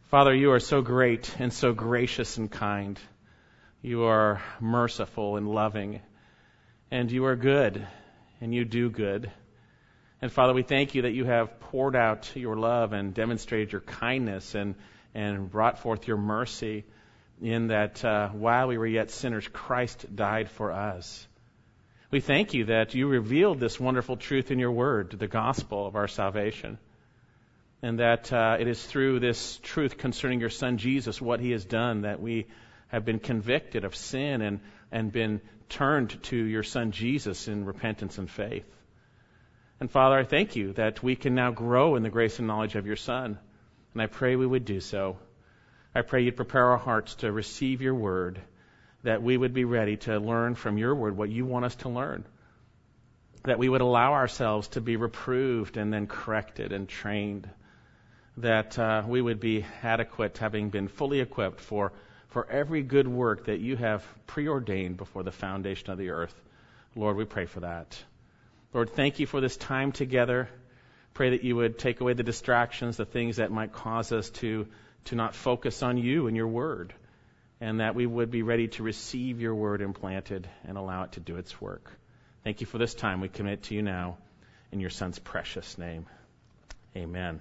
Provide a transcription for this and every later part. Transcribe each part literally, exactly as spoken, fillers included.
Father, you are so great and so gracious and kind. You are merciful and loving, and you are good, and you do good. And Father, we thank you that you have poured out your love and demonstrated your kindness and, and brought forth your mercy in that uh, while we were yet sinners, Christ died for us. We thank you that you revealed this wonderful truth in your word, the gospel of our salvation. And that uh, it is through this truth concerning your Son Jesus, what he has done, that we have been convicted of sin and, and been turned to your Son Jesus in repentance and faith. And Father, I thank you that we can now grow in the grace and knowledge of your Son. And I pray we would do so. I pray you'd prepare our hearts to receive your word, that we would be ready to learn from your word what you want us to learn. That we would allow ourselves to be reproved and then corrected and trained. That uh, we would be adequate, having been fully equipped for, for every good work that you have preordained before the foundation of the earth. Lord, we pray for that. Lord, thank you for this time together. Pray that you would take away the distractions, the things that might cause us to, to not focus on you and your word, and that we would be ready to receive your word implanted and allow it to do its work. Thank you for this time. We commit to you now in your Son's precious name. Amen.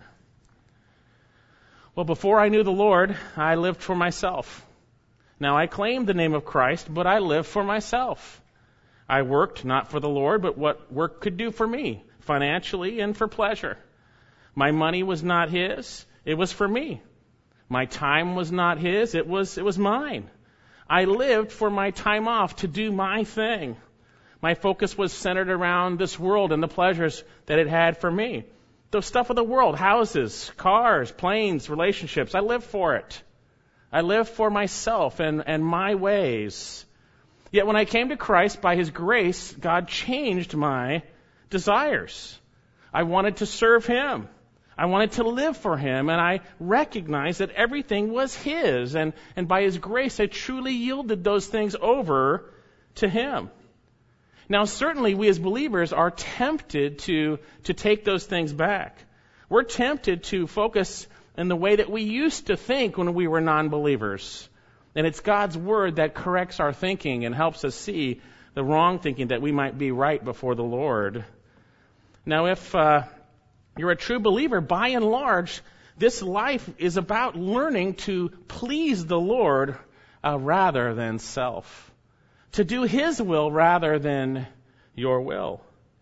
Well, before I knew the Lord, I lived for myself. Now I claim the name of Christ, but I live for myself. I worked not for the Lord, but what work could do for me, financially and for pleasure. My money was not his, it was for me. My time was not his, it was, it was mine. I lived for my time off to do my thing. My focus was centered around this world and the pleasures that it had for me. The stuff of the world, houses, cars, planes, relationships. I live for it. I live for myself and, and my ways. Yet when I came to Christ, by his grace, God changed my desires. I wanted to serve him. I wanted to live for him, and I recognized that everything was his. And, and by his grace, I truly yielded those things over to him. Now, certainly we as believers are tempted to, to take those things back. We're tempted to focus in the way that we used to think when we were non-believers. And it's God's word that corrects our thinking and helps us see the wrong thinking that we might be right before the Lord. Now, if uh, you're a true believer, by and large, this life is about learning to please the Lord uh, rather than self. To do his will rather than your will.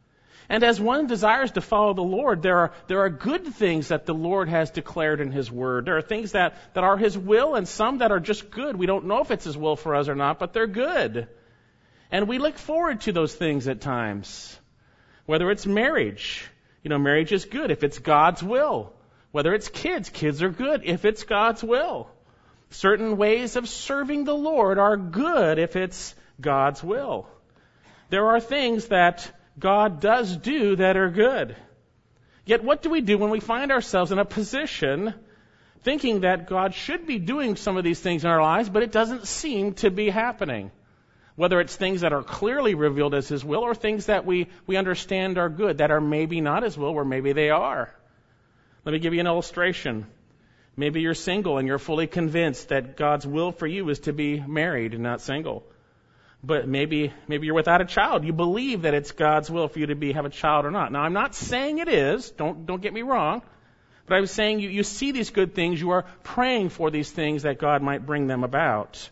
And as one desires to follow the Lord, there are there are good things that the Lord has declared in his word. There are things that, that are his will and some that are just good. We don't know if it's his will for us or not, but they're good. And we look forward to those things at times. Whether it's marriage, you know, marriage is good if it's God's will. Whether it's kids, kids are good if it's God's will. Certain ways of serving the Lord are good if it's God's will. There are things that God does do that are good. Yet what do we do when we find ourselves in a position thinking that God should be doing some of these things in our lives, but it doesn't seem to be happening? Whether it's things that are clearly revealed as his will or things that we, we understand are good, that are maybe not his will, or maybe they are. Let me give you an illustration. Maybe you're single and you're fully convinced that God's will for you is to be married and not single. But maybe maybe you're without a child. You believe that it's God's will for you to be have a child or not. Now, I'm not saying it is. Don't don't get me wrong. But I'm saying you, you see these good things. You are praying for these things that God might bring them about.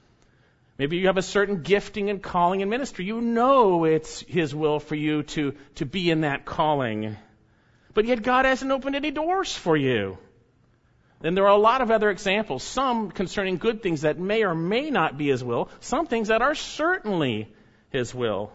Maybe you have a certain gifting and calling in ministry. You know it's his will for you to, to be in that calling. But yet God hasn't opened any doors for you. Then there are a lot of other examples, some concerning good things that may or may not be his will, some things that are certainly his will.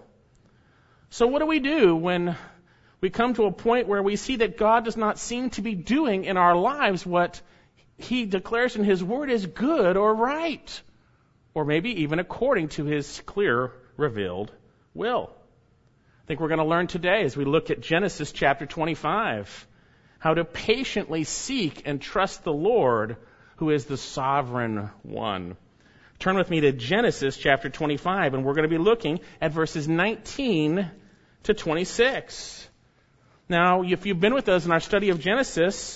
So what do we do when we come to a point where we see that God does not seem to be doing in our lives what he declares in his word is good or right, or maybe even according to his clear, revealed will? I think we're going to learn today as we look at Genesis chapter twenty-five. How to patiently seek and trust the Lord, who is the sovereign one. Turn with me to Genesis chapter twenty-five, and we're going to be looking at verses nineteen to twenty-six. Now, if you've been with us in our study of Genesis,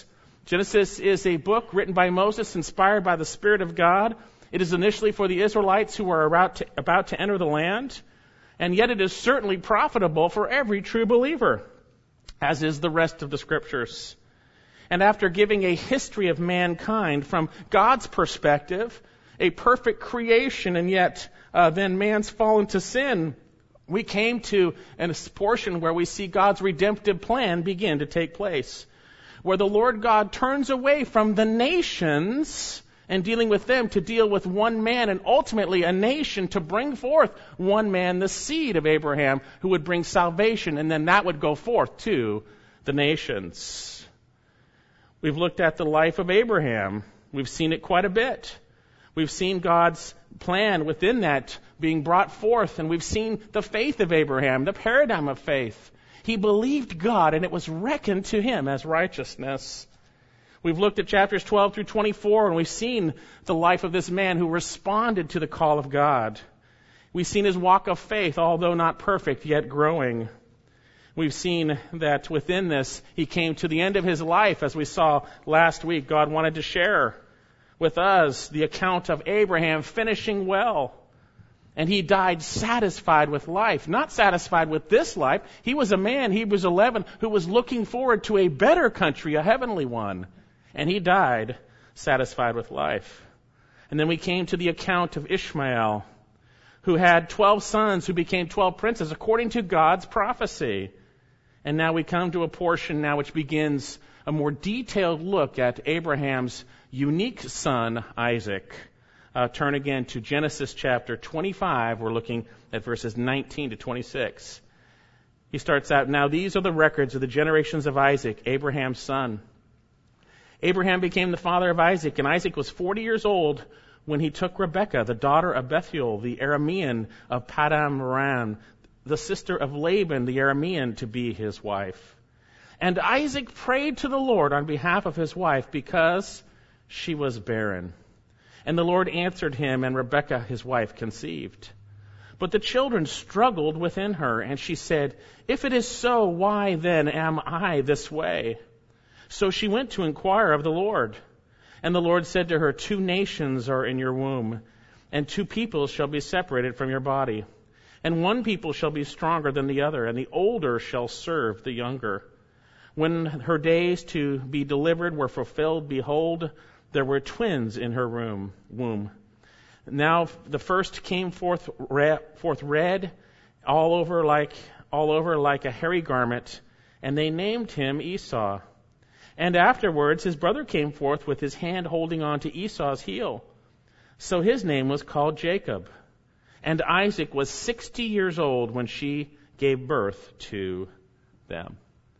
Genesis is a book written by Moses, inspired by the Spirit of God. It is initially for the Israelites who are about to, about to enter the land, and yet it is certainly profitable for every true believer, as is the rest of the Scriptures. And after giving a history of mankind from God's perspective, a perfect creation, and yet uh, then man's fall into sin, we came to a portion where we see God's redemptive plan begin to take place, where the Lord God turns away from the nations and dealing with them to deal with one man and ultimately a nation to bring forth one man, the seed of Abraham, who would bring salvation, and then that would go forth to the nations. We've looked at the life of Abraham. We've seen it quite a bit. We've seen God's plan within that being brought forth, and we've seen the faith of Abraham, the paradigm of faith. He believed God, and it was reckoned to him as righteousness. We've looked at chapters twelve through twenty-four, and we've seen the life of this man who responded to the call of God. We've seen his walk of faith, although not perfect, yet growing. We've seen that within this, he came to the end of his life, as we saw last week. God wanted to share with us the account of Abraham finishing well. And he died satisfied with life, not satisfied with this life. He was a man, Hebrews eleven, who was looking forward to a better country, a heavenly one. And he died satisfied with life. And then we came to the account of Ishmael, who had twelve sons who became twelve princes according to God's prophecy. And now we come to a portion now which begins a more detailed look at Abraham's unique son, Isaac. Uh, turn again to Genesis chapter twenty-five. We're looking at verses nineteen to twenty-six. He starts out, "Now these are the records of the generations of Isaac, Abraham's son. Abraham became the father of Isaac, and Isaac was forty years old when he took Rebekah, the daughter of Bethuel, the Aramean of Paddan Aram, the sister of Laban, the Aramean, to be his wife. And Isaac prayed to the Lord on behalf of his wife because she was barren. And the Lord answered him, and Rebekah, his wife, conceived. But the children struggled within her, and she said, 'If it is so, why then am I this way?' So she went to inquire of the Lord. And the Lord said to her, 'Two nations are in your womb, and two peoples shall be separated from your body. And one people shall be stronger than the other, and the older shall serve the younger.' When her days to be delivered were fulfilled, behold, there were twins in her room, womb. Now the first came forth red, forth red, all over like all over like a hairy garment, and they named him Esau. And afterwards his brother came forth with his hand holding on to Esau's heel. So his name was called Jacob. And Isaac was sixty years old when she gave birth to them."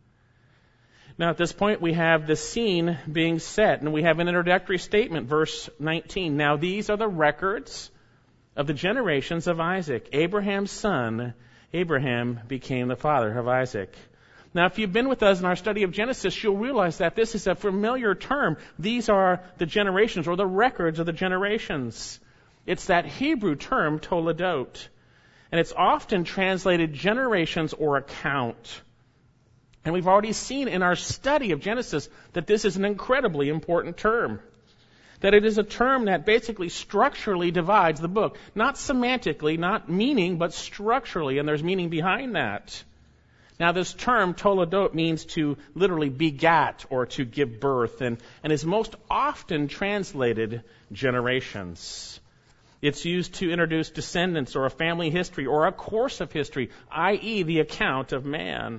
Now at this point we have the scene being set, and we have an introductory statement, verse nineteen. "Now these are the records of the generations of Isaac, Abraham's son. Abraham became the father of Isaac." Now if you've been with us in our study of Genesis, you'll realize that this is a familiar term. These are the generations, or the records of the generations. It's that Hebrew term, toledot. And it's often translated generations or account. And we've already seen in our study of Genesis that this is an incredibly important term. That it is a term that basically structurally divides the book. Not semantically, not meaning, but structurally, and there's meaning behind that. Now this term, toledot, means to literally begat or to give birth, and, and is most often translated generations. It's used to introduce descendants or a family history or a course of history, that is the account of man.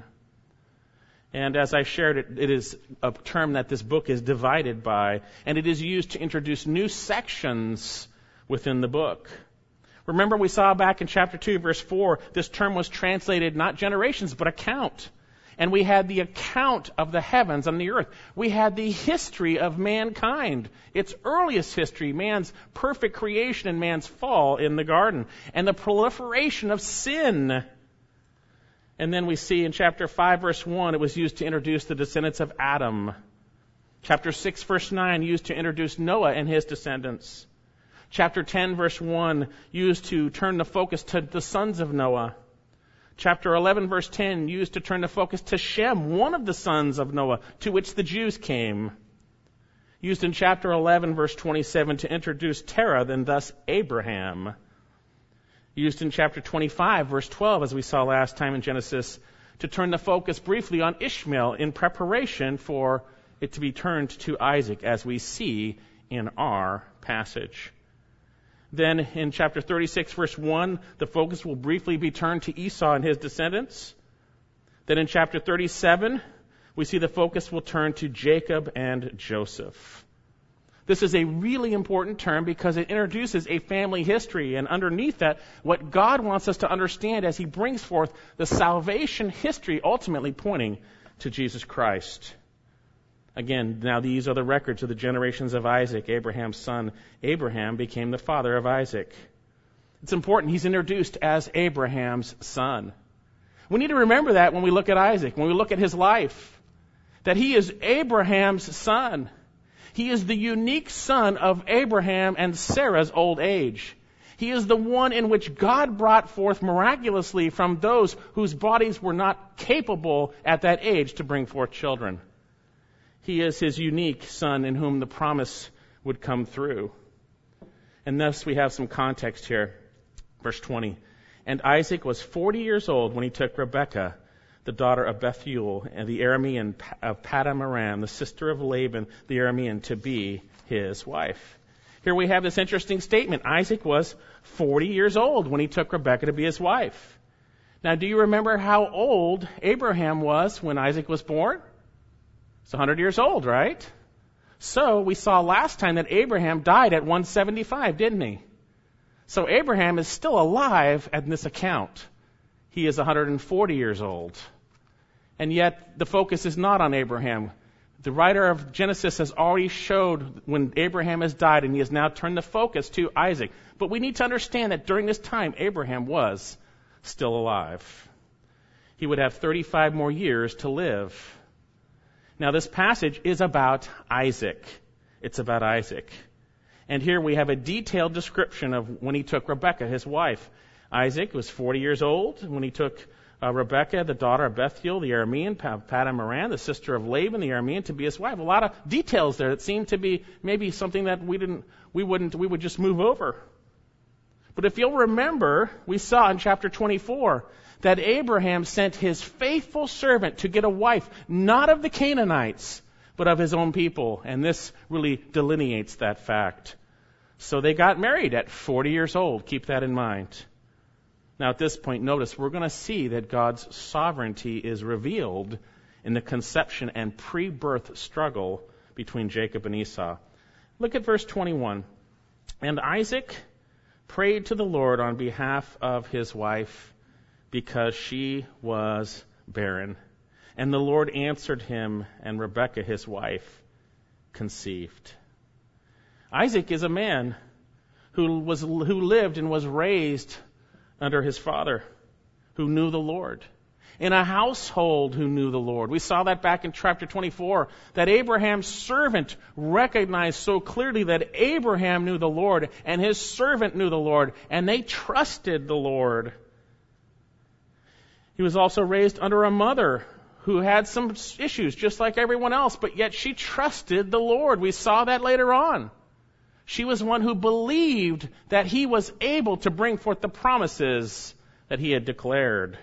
And as I shared, it, it is a term that this book is divided by, and it is used to introduce new sections within the book. Remember, we saw back in chapter two, verse four, this term was translated not generations, but account. And we had the account of the heavens and the earth. We had the history of mankind, its earliest history, man's perfect creation and man's fall in the garden, and the proliferation of sin. And then we see in chapter five, verse one, it was used to introduce the descendants of Adam. Chapter six, verse nine, used to introduce Noah and his descendants. Chapter ten, verse one, used to turn the focus to the sons of Noah. Chapter eleven, verse ten, used to turn the focus to Shem, one of the sons of Noah, to which the Jews came. used in chapter eleven, verse twenty-seven, to introduce Terah, then thus Abraham. Used in chapter twenty-five, verse twelve, as we saw last time in Genesis, to turn the focus briefly on Ishmael in preparation for it to be turned to Isaac, as we see in our passage. Then in chapter thirty-six, verse one, the focus will briefly be turned to Esau and his descendants. Then in chapter thirty-seven, we see the focus will turn to Jacob and Joseph. This is a really important term because it introduces a family history, and underneath that, what God wants us to understand as he brings forth the salvation history ultimately pointing to Jesus Christ. Again, now these are the records of the generations of Isaac, Abraham's son. Abraham became the father of Isaac. It's important he's introduced as Abraham's son. We need to remember that when we look at Isaac, when we look at his life, that he is Abraham's son. He is the unique son of Abraham and Sarah's old age. He is the one in which God brought forth miraculously from those whose bodies were not capable at that age to bring forth children. He is his unique son in whom the promise would come through. And thus we have some context here. Verse twenty. And Isaac was forty years old when he took Rebekah, the daughter of Bethuel, and the Aramean of Paddan Aram, the sister of Laban, the Aramean, to be his wife. Here we have this interesting statement. Isaac was forty years old when he took Rebekah to be his wife. Now, do you remember how old Abraham was when Isaac was born? He's one hundred years old, right? So we saw last time that Abraham died at one seventy-five, didn't he? So Abraham is still alive at this account. He is one hundred forty years old. And yet the focus is not on Abraham. The writer of Genesis has already showed when Abraham has died, and he has now turned the focus to Isaac. But we need to understand that during this time, Abraham was still alive. He would have thirty-five more years to live. Now, this passage is about Isaac. It's about Isaac. And here we have a detailed description of when he took Rebekah, his wife. Isaac was forty years old when he took uh, Rebekah, the daughter of Bethuel, the Aramean, Paddan Aram, the sister of Laban, the Aramean, to be his wife. A lot of details there that seem to be maybe something that we didn't, we wouldn't, we would just move over. But if you'll remember, we saw in chapter twenty-four that Abraham sent his faithful servant to get a wife, not of the Canaanites, but of his own people. And this really delineates that fact. So they got married at forty years old. Keep that in mind. Now at this point, notice, we're going to see that God's sovereignty is revealed in the conception and pre-birth struggle between Jacob and Esau. Look at verse twenty-one. And Isaac prayed to the Lord on behalf of his wife, because she was barren. And the Lord answered him, and Rebekah, his wife, conceived. Isaac is a man who was who lived and was raised under his father, who knew the Lord, in a household who knew the Lord. We saw that back in chapter twenty-four, that Abraham's servant recognized so clearly that Abraham knew the Lord, and his servant knew the Lord, and they trusted the Lord. He was also raised under a mother who had some issues, just like everyone else, but yet she trusted the Lord. We saw that later on. She was one who believed that he was able to bring forth the promises that he had declared.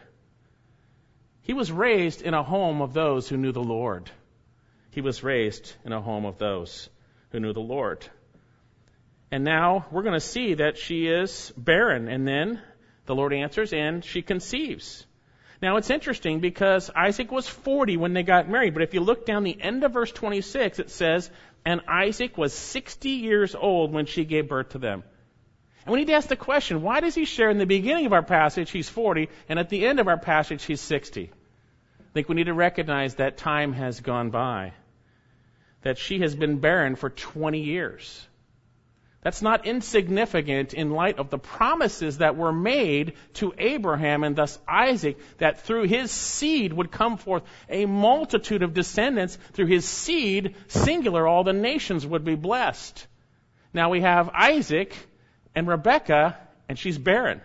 He was raised in a home of those who knew the Lord. He was raised in a home of those who knew the Lord. And now we're going to see that she is barren, and then the Lord answers and she conceives. Now, it's interesting because Isaac was forty when they got married, but if you look down the end of verse twenty-six, it says, and Isaac was sixty years old when she gave birth to them. And we need to ask the question, why does he share in the beginning of our passage he's forty, and at the end of our passage he's sixty? I think we need to recognize that time has gone by, that she has been barren for twenty years. That's not insignificant in light of the promises that were made to Abraham and thus Isaac, that through his seed would come forth a multitude of descendants. Through his seed, singular, all the nations would be blessed. Now we have Isaac and Rebekah, and she's barren.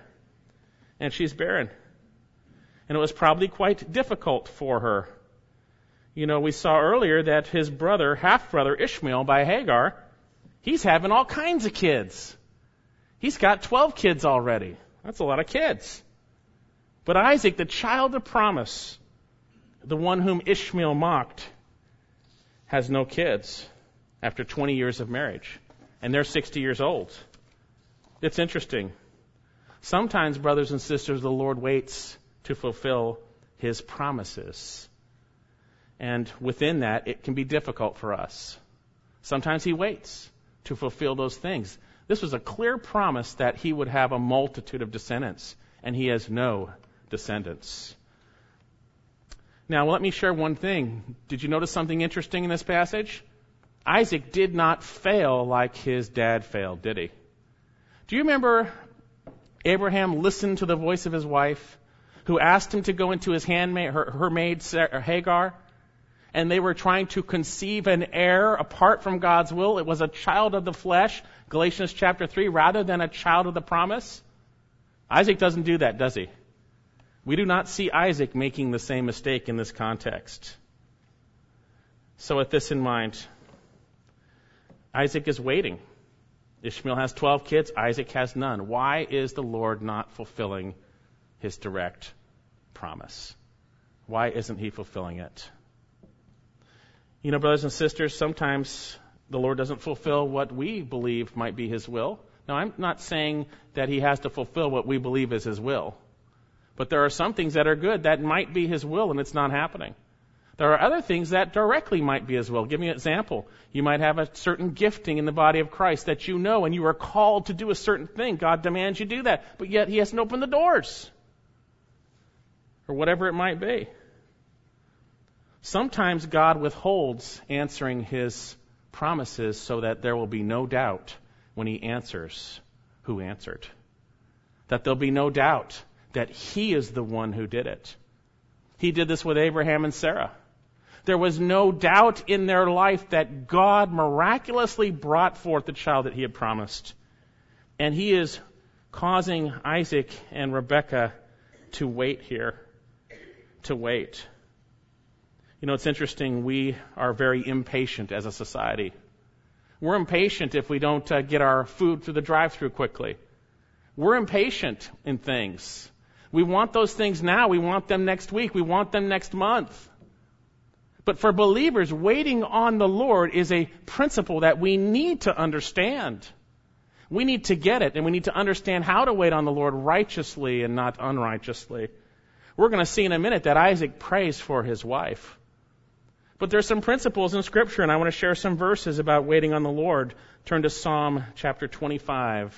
And she's barren. And it was probably quite difficult for her. You know, we saw earlier that his brother, half-brother Ishmael by Hagar, he's having all kinds of kids. He's got twelve kids already. That's a lot of kids. But Isaac, the child of promise, the one whom Ishmael mocked, has no kids after twenty years of marriage. And they're sixty years old. It's interesting. Sometimes, brothers and sisters, the Lord waits to fulfill His promises. And within that, it can be difficult for us. Sometimes He waits to fulfill those things. This was a clear promise that He would have a multitude of descendants, and He has no descendants. Now, let me share one thing. Did you notice something interesting in this passage? Isaac did not fail like his dad failed, did he? Do you remember Abraham listened to the voice of his wife, who asked him to go into his handmaid, her, her maid Sarah, Hagar, and they were trying to conceive an heir apart from God's will? It was a child of the flesh, Galatians chapter three, rather than a child of the promise. Isaac doesn't do that, does he? We do not see Isaac making the same mistake in this context. So with this in mind, Isaac is waiting. Ishmael has twelve kids. Isaac has none. Why is the Lord not fulfilling His direct promise? Why isn't He fulfilling it? You know, brothers and sisters, sometimes the Lord doesn't fulfill what we believe might be His will. Now, I'm not saying that He has to fulfill what we believe is His will. But there are some things that are good that might be His will, and it's not happening. There are other things that directly might be His will. Give me an example. You might have a certain gifting in the body of Christ that you know, and you are called to do a certain thing. God demands you do that, but yet He hasn't opened the doors. Or whatever it might be. Sometimes God withholds answering His promises so that there will be no doubt when He answers who answered. That there'll be no doubt that He is the one who did it. He did this with Abraham and Sarah. There was no doubt in their life that God miraculously brought forth the child that He had promised. And He is causing Isaac and Rebekah to wait here. To wait. You know, it's interesting. We are very impatient as a society. We're impatient if we don't uh, get our food through the drive-thru quickly. We're impatient in things. We want those things now. We want them next week. We want them next month. But for believers, waiting on the Lord is a principle that we need to understand. We need to get it, and we need to understand how to wait on the Lord righteously and not unrighteously. We're going to see in a minute that Isaac prays for his wife. But there's some principles in Scripture, and I want to share some verses about waiting on the Lord. Turn to Psalm chapter twenty-five.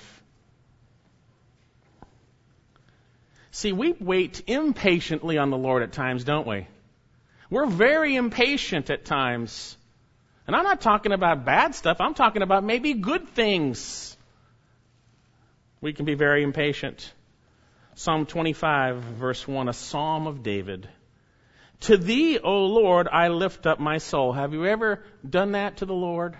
See, we wait impatiently on the Lord at times, don't we? We're very impatient at times. And I'm not talking about bad stuff. I'm talking about maybe good things. We can be very impatient. Psalm twenty-five, verse one, a psalm of David. To Thee, O Lord, I lift up my soul. Have you ever done that to the Lord?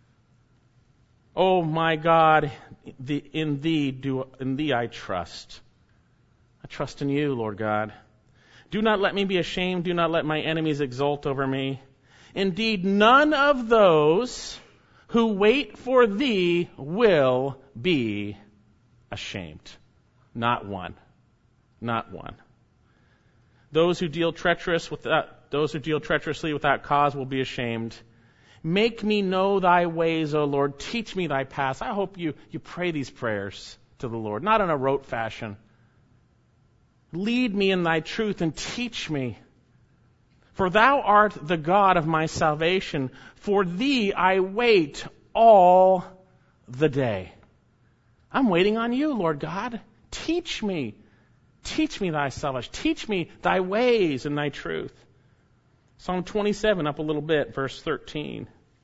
Oh, my God, in Thee do in Thee I trust. I trust in You, Lord God. Do not let me be ashamed. Do not let my enemies exult over me. Indeed, none of those who wait for Thee will be ashamed. Not one. Not one. Those who deal treacherous without, those who deal treacherously without cause will be ashamed. Make me know Thy ways, O Lord. Teach me Thy paths. I hope you, you pray these prayers to the Lord, not in a rote fashion. Lead me in Thy truth and teach me. For Thou art the God of my salvation. For Thee I wait all the day. I'm waiting on You, Lord God. Teach me. Teach me Thy salvation. Teach me Thy ways and Thy truth. Psalm twenty-seven, up a little bit, verse thirteen.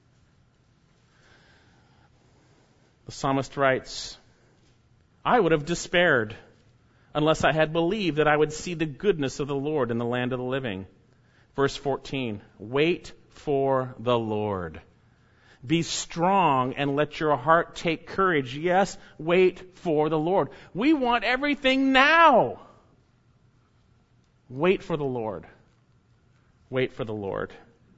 The psalmist writes, I would have despaired unless I had believed that I would see the goodness of the Lord in the land of the living. Verse fourteen, wait for the Lord. Be strong and let your heart take courage. Yes, wait for the Lord. We want everything now. Wait for the Lord. Wait for the Lord.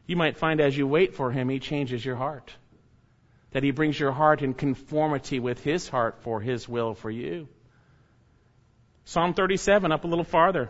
You might find as you wait for him, he changes your heart. That he brings your heart in conformity with his heart for his will for you. Psalm thirty-seven, up a little farther.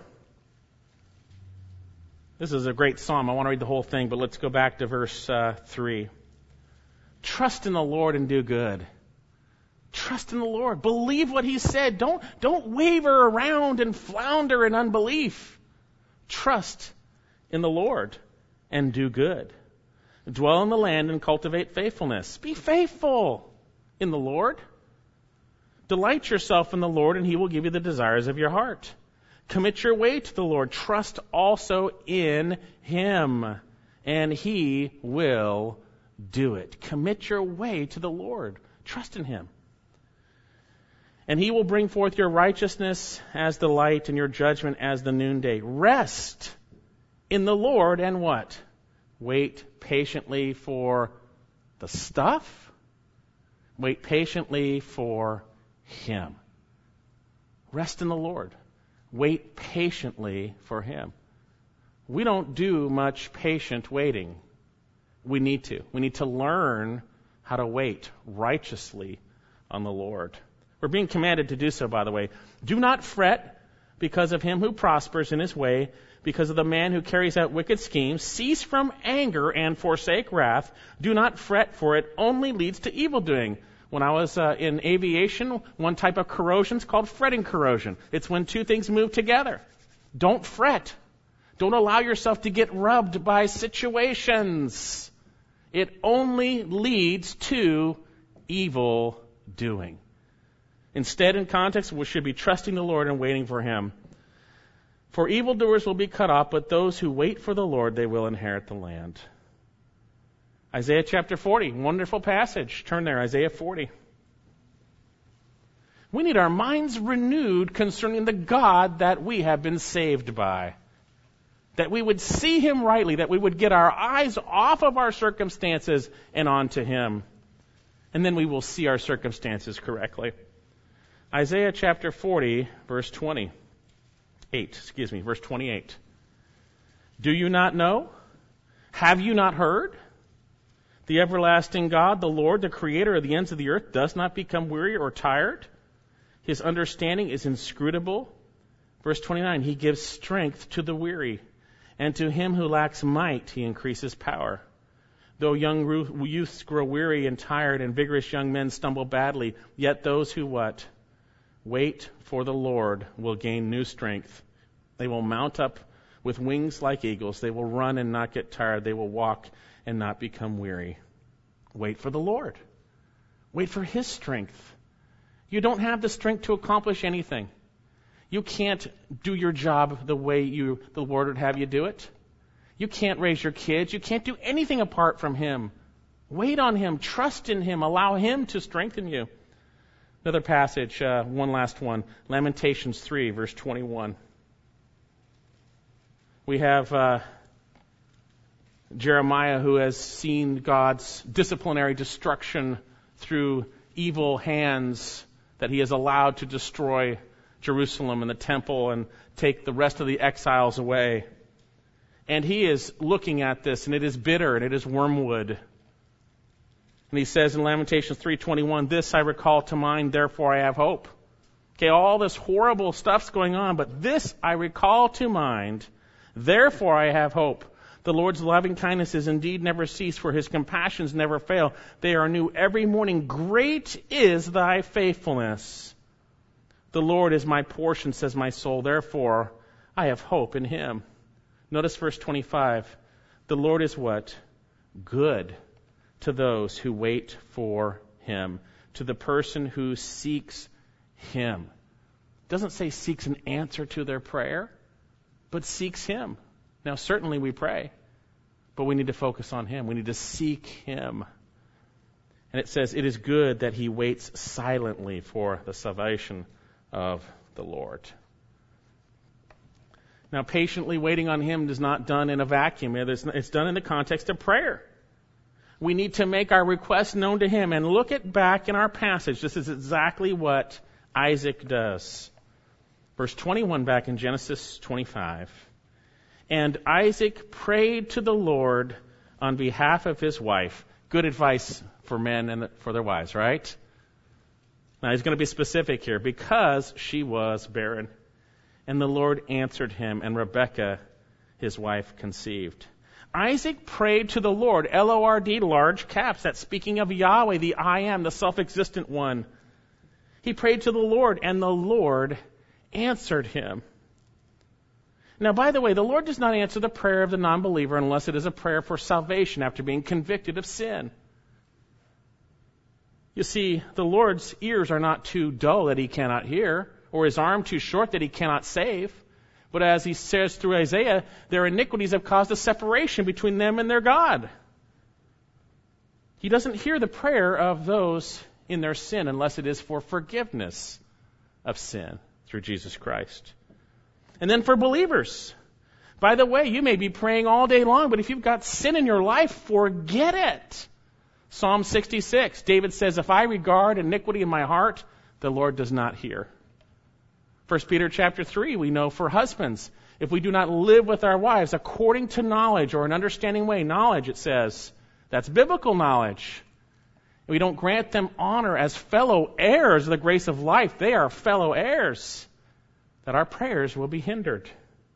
This is a great psalm. I want to read the whole thing, but let's go back to verse uh, three. Trust in the Lord and do good. Trust in the Lord. Believe what he said. Don't, don't waver around and flounder in unbelief. Trust in the Lord and do good. Dwell in the land and cultivate faithfulness. Be faithful in the Lord. Delight yourself in the Lord, and he will give you the desires of your heart. Commit your way to the Lord. Trust also in him, and he will do it. Commit your way to the Lord. Trust in him. And he will bring forth your righteousness as the light and your judgment as the noonday. Rest in the Lord and what? Wait patiently for the stuff. Wait patiently for him. Rest in the Lord. Wait patiently for him. We don't do much patient waiting. We need to. We need to learn how to wait righteously on the Lord. We're being commanded to do so, by the way. Do not fret because of him who prospers in his way, because of the man who carries out wicked schemes. Cease from anger and forsake wrath. Do not fret, for it only leads to evil doing. When I was uh, in aviation, one type of corrosion is called fretting corrosion. It's when two things move together. Don't fret. Don't allow yourself to get rubbed by situations. It only leads to evil doing. Instead, in context, we should be trusting the Lord and waiting for him. For evildoers will be cut off, but those who wait for the Lord, they will inherit the land. Isaiah chapter forty, wonderful passage. Turn there, Isaiah forty. We need our minds renewed concerning the God that we have been saved by. That we would see him rightly, that we would get our eyes off of our circumstances and onto him. And then we will see our circumstances correctly. Isaiah chapter forty, verse twenty-eight, excuse me, verse twenty-eight. Do you not know? Have you not heard? The everlasting God, the Lord, the creator of the ends of the earth, does not become weary or tired. His understanding is inscrutable. Verse twenty-nine, he gives strength to the weary, and to him who lacks might, he increases power. Though young youths grow weary and tired, and vigorous young men stumble badly, yet those who what? Wait for the Lord will gain new strength. They will mount up with wings like eagles. They will run and not get tired. They will walk and not become weary. Wait for the Lord. Wait for his strength. You don't have the strength to accomplish anything. You can't do your job the way you the Lord would have you do it. You can't raise your kids. You can't do anything apart from him. Wait on him. Trust in him. Allow him to strengthen you. Another passage, uh, one last one. Lamentations three, verse twenty-one. We have uh, Jeremiah, who has seen God's disciplinary destruction through evil hands that he has allowed to destroy Jerusalem and the temple and take the rest of the exiles away. And he is looking at this, and it is bitter, and it is wormwood. And he says in Lamentations three twenty-one, this I recall to mind, therefore I have hope. Okay, all this horrible stuff's going on, but this I recall to mind, therefore I have hope. The Lord's loving kindnesses indeed never cease, for his compassions never fail. They are new every morning. Great is thy faithfulness. The Lord is my portion, says my soul, therefore I have hope in him. Notice verse twenty-five. The Lord is what? Good to those who wait for him, to the person who seeks him. It doesn't say seeks an answer to their prayer, but seeks him. Now, certainly we pray, but we need to focus on him. We need to seek him. And it says, it is good that he waits silently for the salvation of the Lord. Now, patiently waiting on him is not done in a vacuum. It's done in the context of prayer. We need to make our requests known to him. And look at back in our passage. This is exactly what Isaac does. Verse twenty-one back in Genesis twenty-five. And Isaac prayed to the Lord on behalf of his wife. Good advice for men and for their wives, right? Now he's going to be specific here. Because she was barren. And the Lord answered him, and Rebekah, his wife, conceived. Isaac prayed to the Lord, L O R D, large caps. That's speaking of Yahweh, the I am, the self-existent one. He prayed to the Lord, and the Lord answered him. Now, by the way, the Lord does not answer the prayer of the non-believer unless it is a prayer for salvation after being convicted of sin. You see, the Lord's ears are not too dull that he cannot hear, or his arm too short that he cannot save. But as he says through Isaiah, their iniquities have caused a separation between them and their God. He doesn't hear the prayer of those in their sin unless it is for forgiveness of sin through Jesus Christ. And then for believers, by the way, you may be praying all day long, but if you've got sin in your life, forget it. Psalm sixty-six, David says, if I regard iniquity in my heart, the Lord does not hear. First Peter chapter three, we know for husbands, if we do not live with our wives according to knowledge or an understanding way, knowledge, it says, that's biblical knowledge. We don't grant them honor as fellow heirs of the grace of life. They are fellow heirs. That our prayers will be hindered.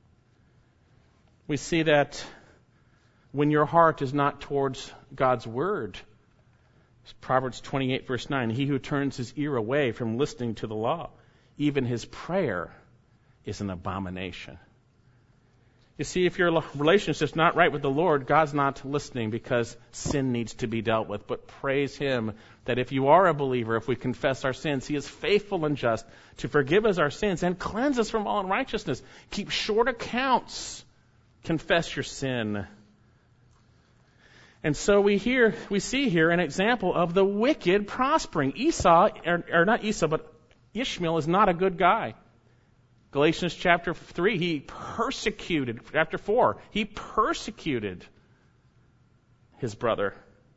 We see that when your heart is not towards God's word, Proverbs twenty-eight verse nine, he who turns his ear away from listening to the law, even his prayer is an abomination. You see, if your relationship's not right with the Lord, God's not listening because sin needs to be dealt with. But praise him that if you are a believer, if we confess our sins, he is faithful and just to forgive us our sins and cleanse us from all unrighteousness. Keep short accounts. Confess your sin. And so we hear, we see here an example of the wicked prospering. Esau, or, or not Esau, but Ishmael is not a good guy. Galatians chapter three, he persecuted, chapter four, he persecuted his brother.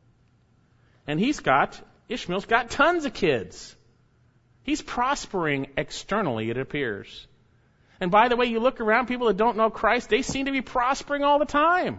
And he's got, Ishmael's got tons of kids. He's prospering externally, it appears. And by the way, you look around, people that don't know Christ, they seem to be prospering all the time.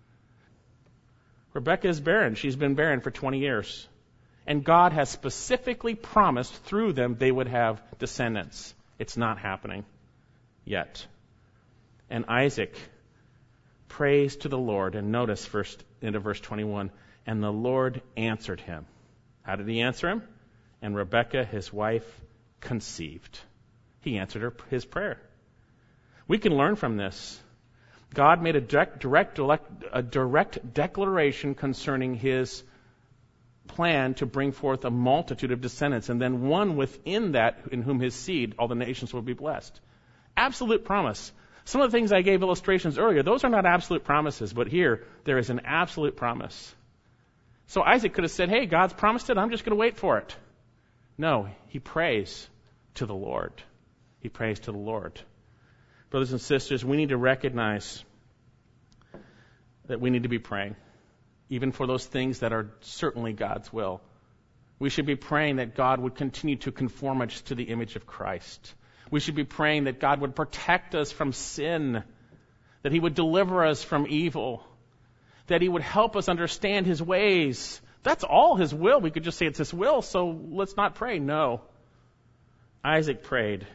Rebekah is barren. She's been barren for twenty years. And God has specifically promised through them they would have descendants. It's not happening yet. And Isaac prays to the Lord. And notice verse, into verse twenty-one, and the Lord answered him. How did he answer him? And Rebekah, his wife, conceived. He answered her, his prayer. We can learn from this. God made a direct, direct, a direct declaration concerning his plan to bring forth a multitude of descendants, and then one within that in whom his seed, all the nations will be blessed. Absolute promise. Some of the things I gave illustrations earlier, those are not absolute promises, but here there is an absolute promise. So Isaac could have said, hey, God's promised it, I'm just going to wait for it. No, he prays to the Lord. He prays to the Lord. Brothers and sisters, we need to recognize that we need to be praying, even for those things that are certainly God's will. We should be praying that God would continue to conform us to the image of Christ. We should be praying that God would protect us from sin, that he would deliver us from evil, that he would help us understand his ways. That's all his will. We could just say it's his will, so let's not pray. No. Isaac prayed.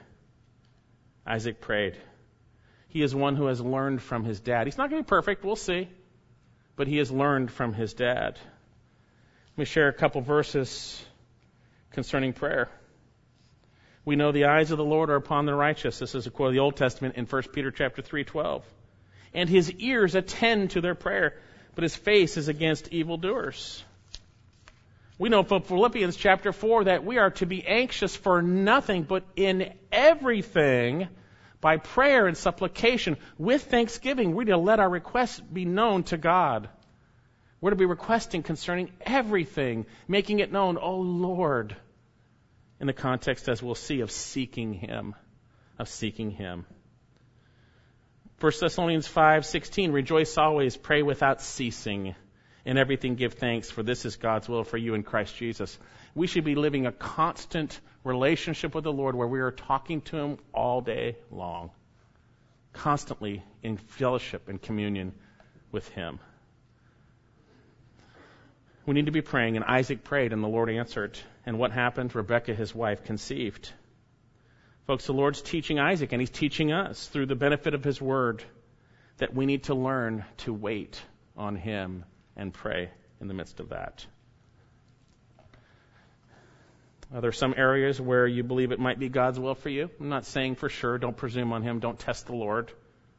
Isaac prayed. He is one who has learned from his dad. He's not going to be perfect, we'll see. But he has learned from his dad. Let me share a couple verses concerning prayer. We know the eyes of the Lord are upon the righteous. This is a quote of the Old Testament in First Peter chapter three twelve. And his ears attend to their prayer, but his face is against evildoers. We know from Philippians chapter four that we are to be anxious for nothing, but in everything, by prayer and supplication, with thanksgiving, we're to let our requests be known to God. We're to be requesting concerning everything, making it known, oh Lord, in the context, as we'll see, of seeking him, of seeking him. First Thessalonians five sixteen, rejoice always, pray without ceasing. In everything give thanks, for this is God's will for you in Christ Jesus. We should be living a constant relationship with the Lord where we are talking to him all day long, constantly in fellowship and communion with him. We need to be praying, and Isaac prayed, and the Lord answered. And what happened? Rebekah, his wife, conceived. Folks, the Lord's teaching Isaac, and he's teaching us through the benefit of his word that we need to learn to wait on him and pray in the midst of that. Are there some areas where you believe it might be God's will for you? I'm not saying for sure. Don't presume on him. Don't test the Lord.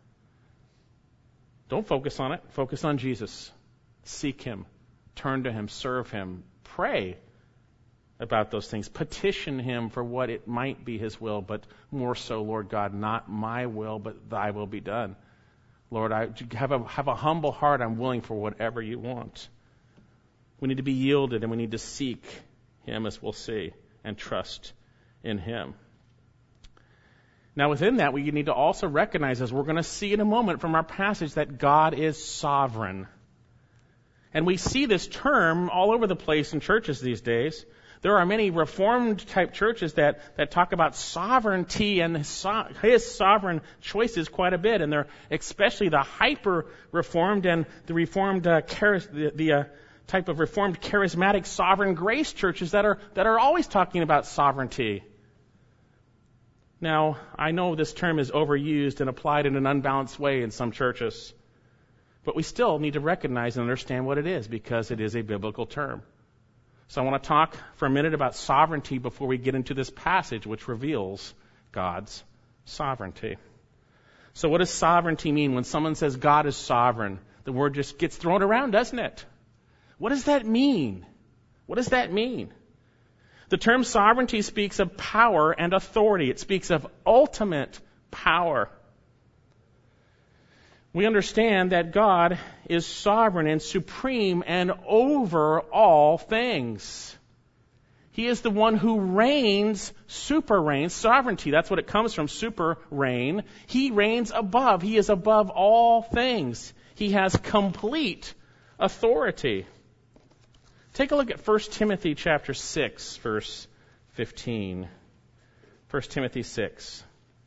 Don't focus on it. Focus on Jesus. Seek him. Turn to him. Serve him. Pray about those things. Petition him for what it might be his will, but more so, Lord God, not my will, but thy will be done. Lord, I have a, have a humble heart. I'm willing for whatever you want. We need to be yielded, and we need to seek him, as we'll see, and trust in him. Now, within that, we need to also recognize, as we're going to see in a moment from our passage, that God is sovereign. And we see this term all over the place in churches these days. There are many Reformed type churches that, that talk about sovereignty and his, so, his sovereign choices quite a bit. And they're especially the hyper Reformed and the Reformed, uh, charis, the, the uh, type of Reformed charismatic sovereign grace churches that are, that are always talking about sovereignty. Now, I know this term is overused and applied in an unbalanced way in some churches. But we still need to recognize and understand what it is, because it is a biblical term. So I want to talk for a minute about sovereignty before we get into this passage, which reveals God's sovereignty. So what does sovereignty mean? When someone says God is sovereign, the word just gets thrown around, doesn't it? What does that mean? What does that mean? The term sovereignty speaks of power and authority. It speaks of ultimate power. We understand that God is sovereign and supreme and over all things. He is the one who reigns, super reigns, sovereignty. That's what it comes from, super reign. He reigns above. He is above all things. He has complete authority. Take a look at First Timothy chapter six, verse fifteen. First Timothy six.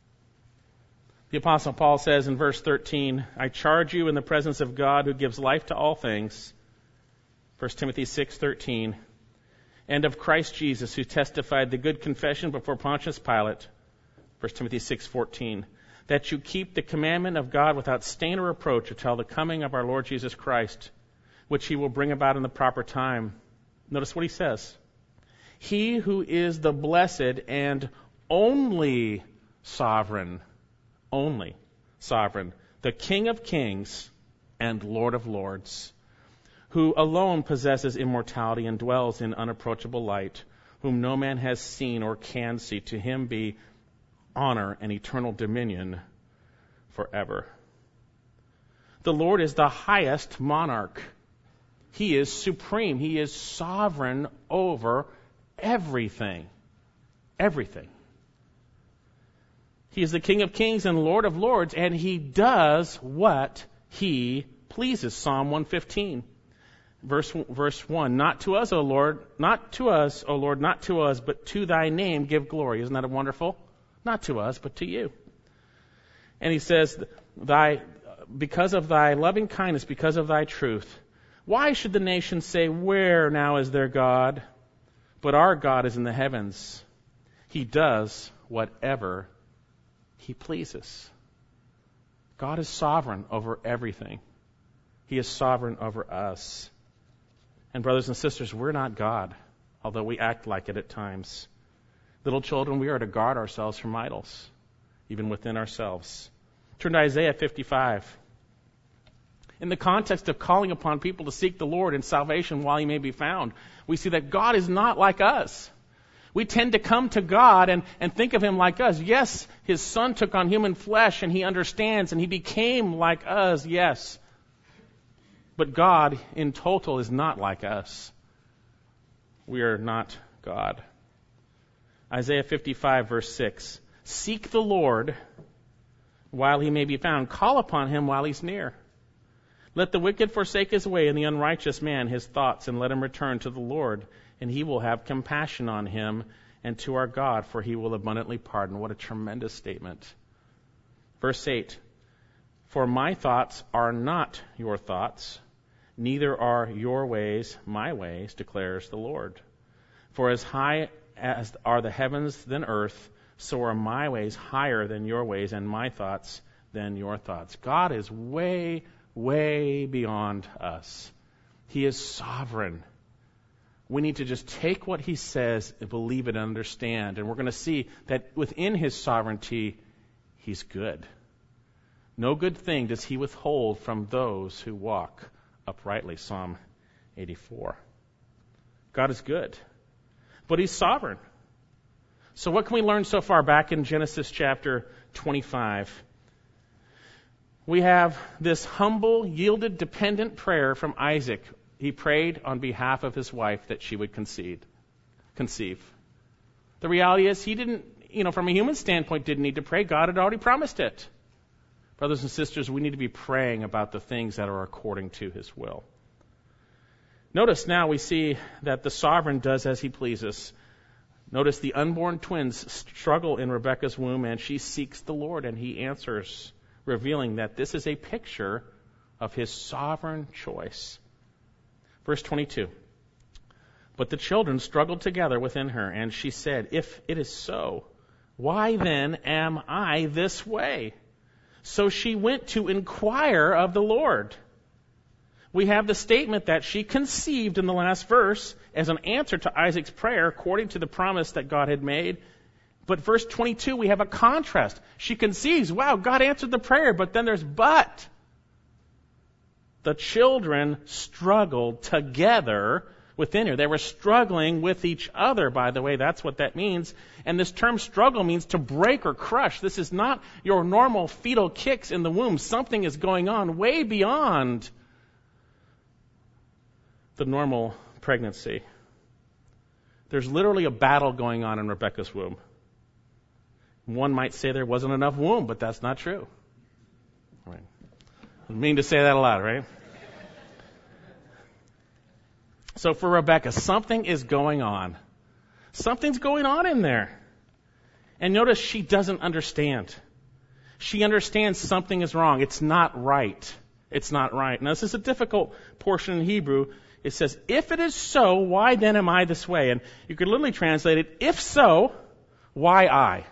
The Apostle Paul says in verse thirteen, I charge you in the presence of God who gives life to all things, First Timothy six thirteen, and of Christ Jesus who testified the good confession before Pontius Pilate, First Timothy six fourteen, that you keep the commandment of God without stain or reproach until the coming of our Lord Jesus Christ, which he will bring about in the proper time. Notice what he says. He who is the blessed and only sovereign, only sovereign, the King of kings and Lord of lords, who alone possesses immortality and dwells in unapproachable light, whom no man has seen or can see. To him be honor and eternal dominion forever. The Lord is the highest monarch. He is supreme. He is sovereign over everything. Everything. He is the King of kings and Lord of lords, and he does what he pleases. Psalm one fifteen, verse, verse one. Not to us, O Lord, not to us, O Lord, not to us, but to thy name give glory. Isn't that wonderful? Not to us, but to you. And he says, thy, because of thy loving kindness, because of thy truth, why should the nations say, where now is their God? But our God is in the heavens. He does whatever he pleases. God is sovereign over everything. He is sovereign over us. And brothers and sisters, we're not God, although we act like it at times. Little children, we are to guard ourselves from idols, even within ourselves. Turn to Isaiah fifty-five. In the context of calling upon people to seek the Lord in salvation while he may be found, we see that God is not like us. We tend to come to God and, and think of him like us. Yes, his son took on human flesh and he understands and he became like us, yes. But God in total is not like us. We are not God. Isaiah fifty-five verse six. Seek the Lord while he may be found. Call upon him while he's near. Let the wicked forsake his way and the unrighteous man his thoughts, and let him return to the Lord, and he will have compassion on him and to our God, for he will abundantly pardon. What a tremendous statement. Verse eight. For my thoughts are not your thoughts, Neither are your ways my ways, declares the Lord. For as high as are the heavens than earth, so are my ways higher than your ways, and my thoughts than your thoughts. God is way, way beyond us. He is sovereign. We need to just take what he says and believe it and understand. And we're going to see that within his sovereignty, he's good. No good thing does he withhold from those who walk uprightly. Psalm eighty-four. God is good, but he's sovereign. So what can we learn so far back in Genesis chapter twenty-five? We have this humble, yielded, dependent prayer from Isaac. He prayed on behalf of his wife that she would conceive. conceive. The reality is he didn't, you know, from a human standpoint, didn't need to pray. God had already promised it. Brothers and sisters, we need to be praying about the things that are according to his will. Notice now we see that the sovereign does as he pleases. Notice the unborn twins struggle in Rebekah's womb, and she seeks the Lord, and he answers, revealing that this is a picture of his sovereign choice. Verse twenty-two. But the children struggled together within her, and she said, if it is so, why then am I this way? So she went to inquire of the Lord. We have the statement that she conceived in the last verse as an answer to Isaac's prayer according to the promise that God had made. But verse twenty-two, we have a contrast. She conceives, wow, God answered the prayer, but then there's but. The children struggled together within her. They were struggling with each other, by the way. That's what that means. And this term struggle means to break or crush. This is not your normal fetal kicks in the womb. Something is going on way beyond the normal pregnancy. There's literally a battle going on in Rebekah's womb. One might say there wasn't enough womb, but that's not true. Right. I mean to say that a lot, right? So for Rebekah, something is going on. Something's going on in there. And notice she doesn't understand. She understands something is wrong. It's not right. It's not right. Now, this is a difficult portion in Hebrew. It says, if it is so, why then am I this way? And you could literally translate it, if so, why I?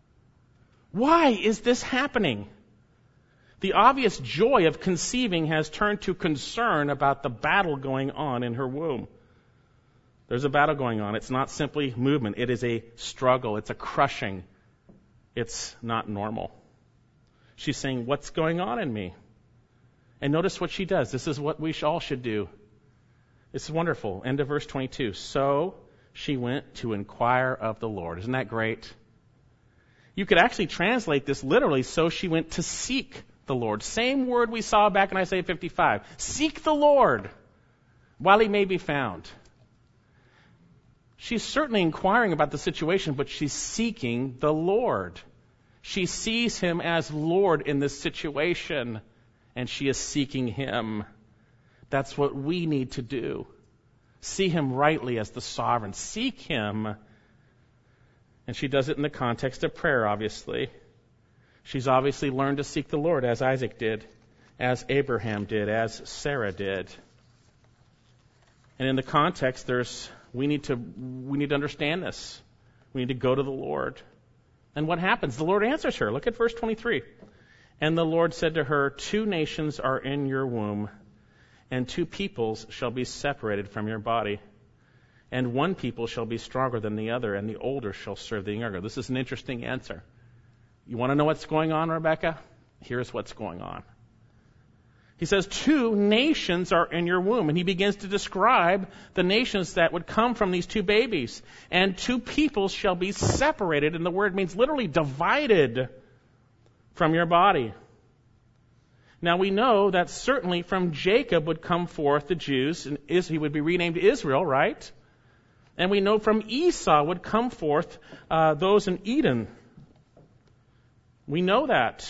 Why is this happening? The obvious joy of conceiving has turned to concern about the battle going on in her womb. There's a battle going on. It's not simply movement. It is a struggle. It's a crushing. It's not normal. She's saying, what's going on in me? And notice what she does. This is what we all should do. This is wonderful. End of verse twenty-two. So she went to inquire of the Lord. Isn't that great? You could actually translate this literally, so she went to seek the Lord. Same word we saw back in Isaiah fifty-five. Seek the Lord while he may be found. She's certainly inquiring about the situation, but she's seeking the Lord. She sees him as Lord in this situation, and she is seeking him. That's what we need to do. See him rightly as the sovereign. Seek him. And she does it in the context of prayer, obviously. She's obviously learned to seek the Lord as Isaac did, as Abraham did, as Sarah did. And in the context, there's we need to we need to understand this. We need to go to the Lord. And what happens? The Lord answers her. Look at verse twenty-three. And the Lord said to her, two nations are in your womb, and two peoples shall be separated from your body. And one people shall be stronger than the other, and the older shall serve the younger. This is an interesting answer. You want to know what's going on, Rebekah? Here's what's going on. He says, two nations are in your womb. And he begins to describe the nations that would come from these two babies. And two peoples shall be separated. And the word means literally divided from your body. Now we know that certainly from Jacob would come forth the Jews, and he would be renamed Israel, right? And we know from Esau would come forth uh, those in Edom. We know that.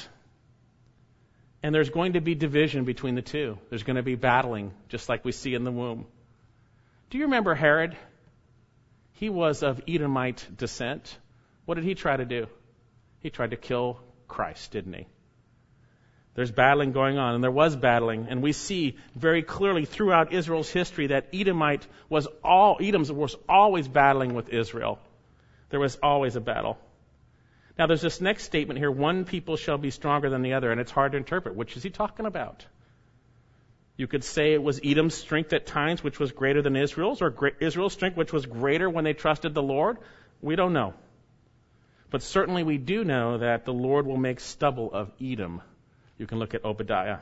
And there's going to be division between the two. There's going to be battling, just like we see in the womb. Do you remember Herod? He was of Edomite descent. What did he try to do? He tried to kill Christ, didn't he? There's battling going on, and there was battling, and we see very clearly throughout Israel's history that Edomite was all Edom was always battling with Israel. There was always a battle. Now there's this next statement here, one people shall be stronger than the other, and it's hard to interpret. Which is he talking about? You could say it was Edom's strength at times, which was greater than Israel's, or Israel's strength, which was greater when they trusted the Lord. We don't know. But certainly we do know that the Lord will make stubble of Edom. You can look at Obadiah.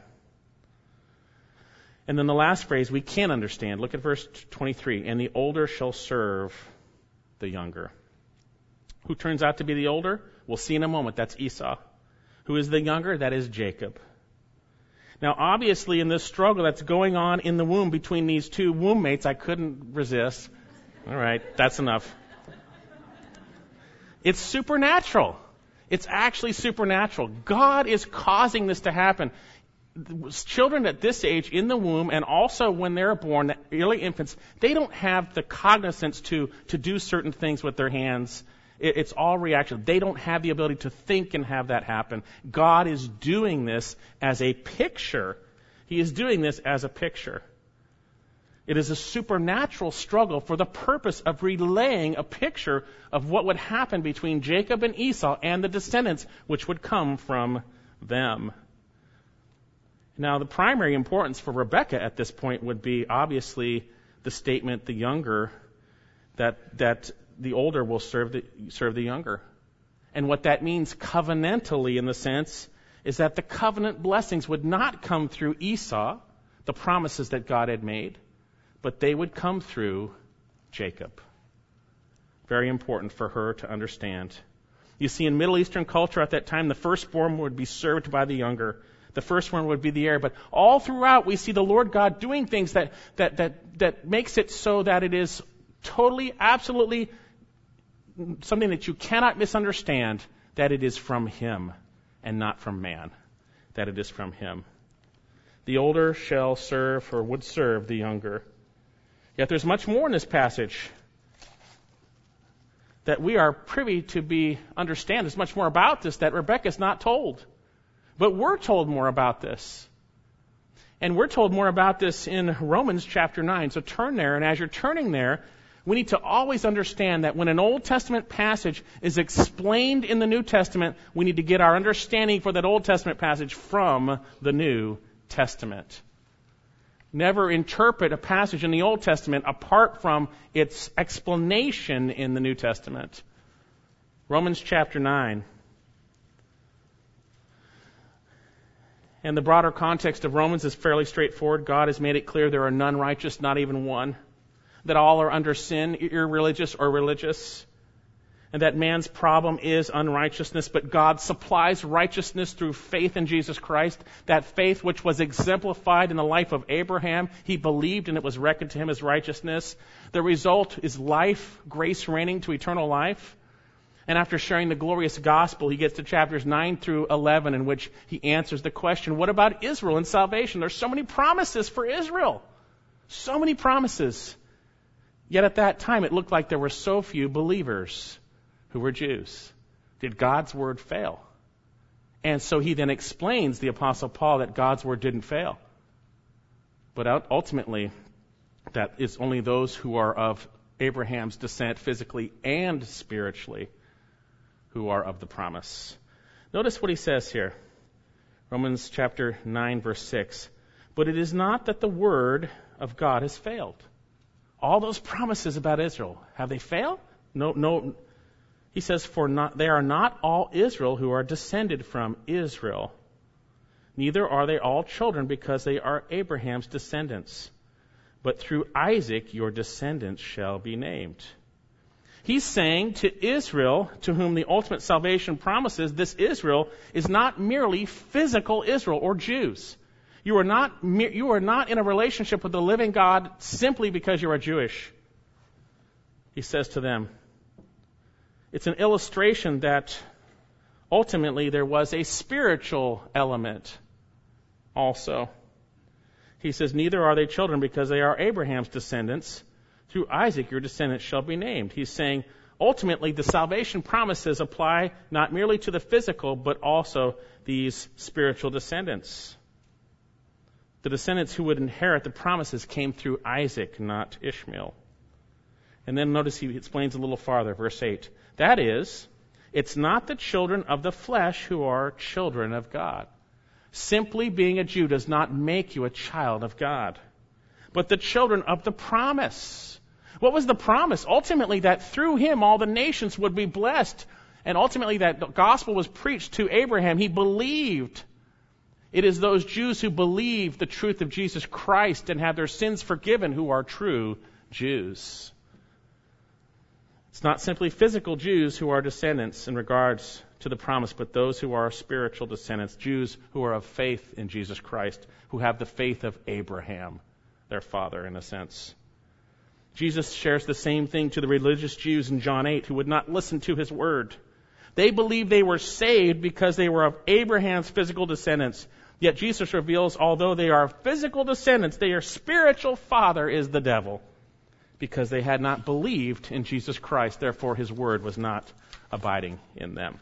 And then the last phrase we can't understand. Look at verse twenty-three. And the older shall serve the younger. Who turns out to be the older? We'll see in a moment. That's Esau. Who is the younger? That is Jacob. Now, obviously, in this struggle that's going on in the womb between these two womb mates, I couldn't resist. All right, that's enough. It's supernatural. It's actually supernatural. God is causing this to happen. Children at this age in the womb, and also when they're born, the early infants, they don't have the cognizance to, to do certain things with their hands. It, it's all reaction. They don't have the ability to think and have that happen. God is doing this as a picture. He is doing this as a picture. It is a supernatural struggle for the purpose of relaying a picture of what would happen between Jacob and Esau and the descendants which would come from them. Now, the primary importance for Rebekah at this point would be obviously the statement, the younger, that that the older will serve the serve the younger. And what that means covenantally in the sense is that the covenant blessings would not come through Esau, the promises that God had made, but they would come through Jacob. Very important for her to understand. You see, in Middle Eastern culture at that time, the firstborn would be served by the younger. The firstborn would be the heir. But all throughout, we see the Lord God doing things that, that, that, that makes it so that it is totally, absolutely something that you cannot misunderstand, that it is from Him and not from man. That it is from Him. The older shall serve or would serve the younger. Yet there's much more in this passage that we are privy to be understand. There's much more about this that Rebekah is not told. But we're told more about this. And we're told more about this in Romans chapter nine. So turn there, and as you're turning there, we need to always understand that when an Old Testament passage is explained in the New Testament, we need to get our understanding for that Old Testament passage from the New Testament. Never interpret a passage in the Old Testament apart from its explanation in the New Testament. Romans chapter nine. And the broader context of Romans is fairly straightforward. God has made it clear there are none righteous, not even one. That all are under sin, irreligious or religious. And that man's problem is unrighteousness, but God supplies righteousness through faith in Jesus Christ. That faith which was exemplified in the life of Abraham, he believed and it was reckoned to him as righteousness. The result is life, grace reigning to eternal life. And after sharing the glorious gospel, he gets to chapters nine through eleven in which he answers the question, what about Israel and salvation? There's so many promises for Israel. So many promises. Yet at that time, it looked like there were so few believers who were Jews. Did God's word fail? And so he then explains, the Apostle Paul, that God's word didn't fail. But ultimately, that it's only those who are of Abraham's descent physically and spiritually who are of the promise. Notice what he says here. Romans chapter nine, verse six. But it is not that the word of God has failed. All those promises about Israel, have they failed? No, no. He says, for not, they are not all Israel who are descended from Israel. Neither are they all children because they are Abraham's descendants. But through Isaac your descendants shall be named. He's saying to Israel, to whom the ultimate salvation promises, this Israel is not merely physical Israel or Jews. You are not, you are not in a relationship with the living God simply because you are Jewish. He says to them, it's an illustration that ultimately there was a spiritual element also. He says, neither are they children because they are Abraham's descendants. Through Isaac your descendants shall be named. He's saying ultimately, the salvation promises apply not merely to the physical, but also these spiritual descendants. The descendants who would inherit the promises came through Isaac, not Ishmael. And then notice he explains a little farther, verse eight. That is, it's not the children of the flesh who are children of God. Simply being a Jew does not make you a child of God, but the children of the promise. What was the promise? Ultimately, that through him all the nations would be blessed. And ultimately, that the gospel was preached to Abraham. He believed. It is those Jews who believe the truth of Jesus Christ and have their sins forgiven who are true Jews. It's not simply physical Jews who are descendants in regards to the promise, but those who are spiritual descendants, Jews who are of faith in Jesus Christ, who have the faith of Abraham, their father in a sense. Jesus shares the same thing to the religious Jews in John eight who would not listen to his word. They believed they were saved because they were of Abraham's physical descendants. Yet Jesus reveals, although they are physical descendants, their spiritual father is the devil, because they had not believed in Jesus Christ. Therefore, his word was not abiding in them.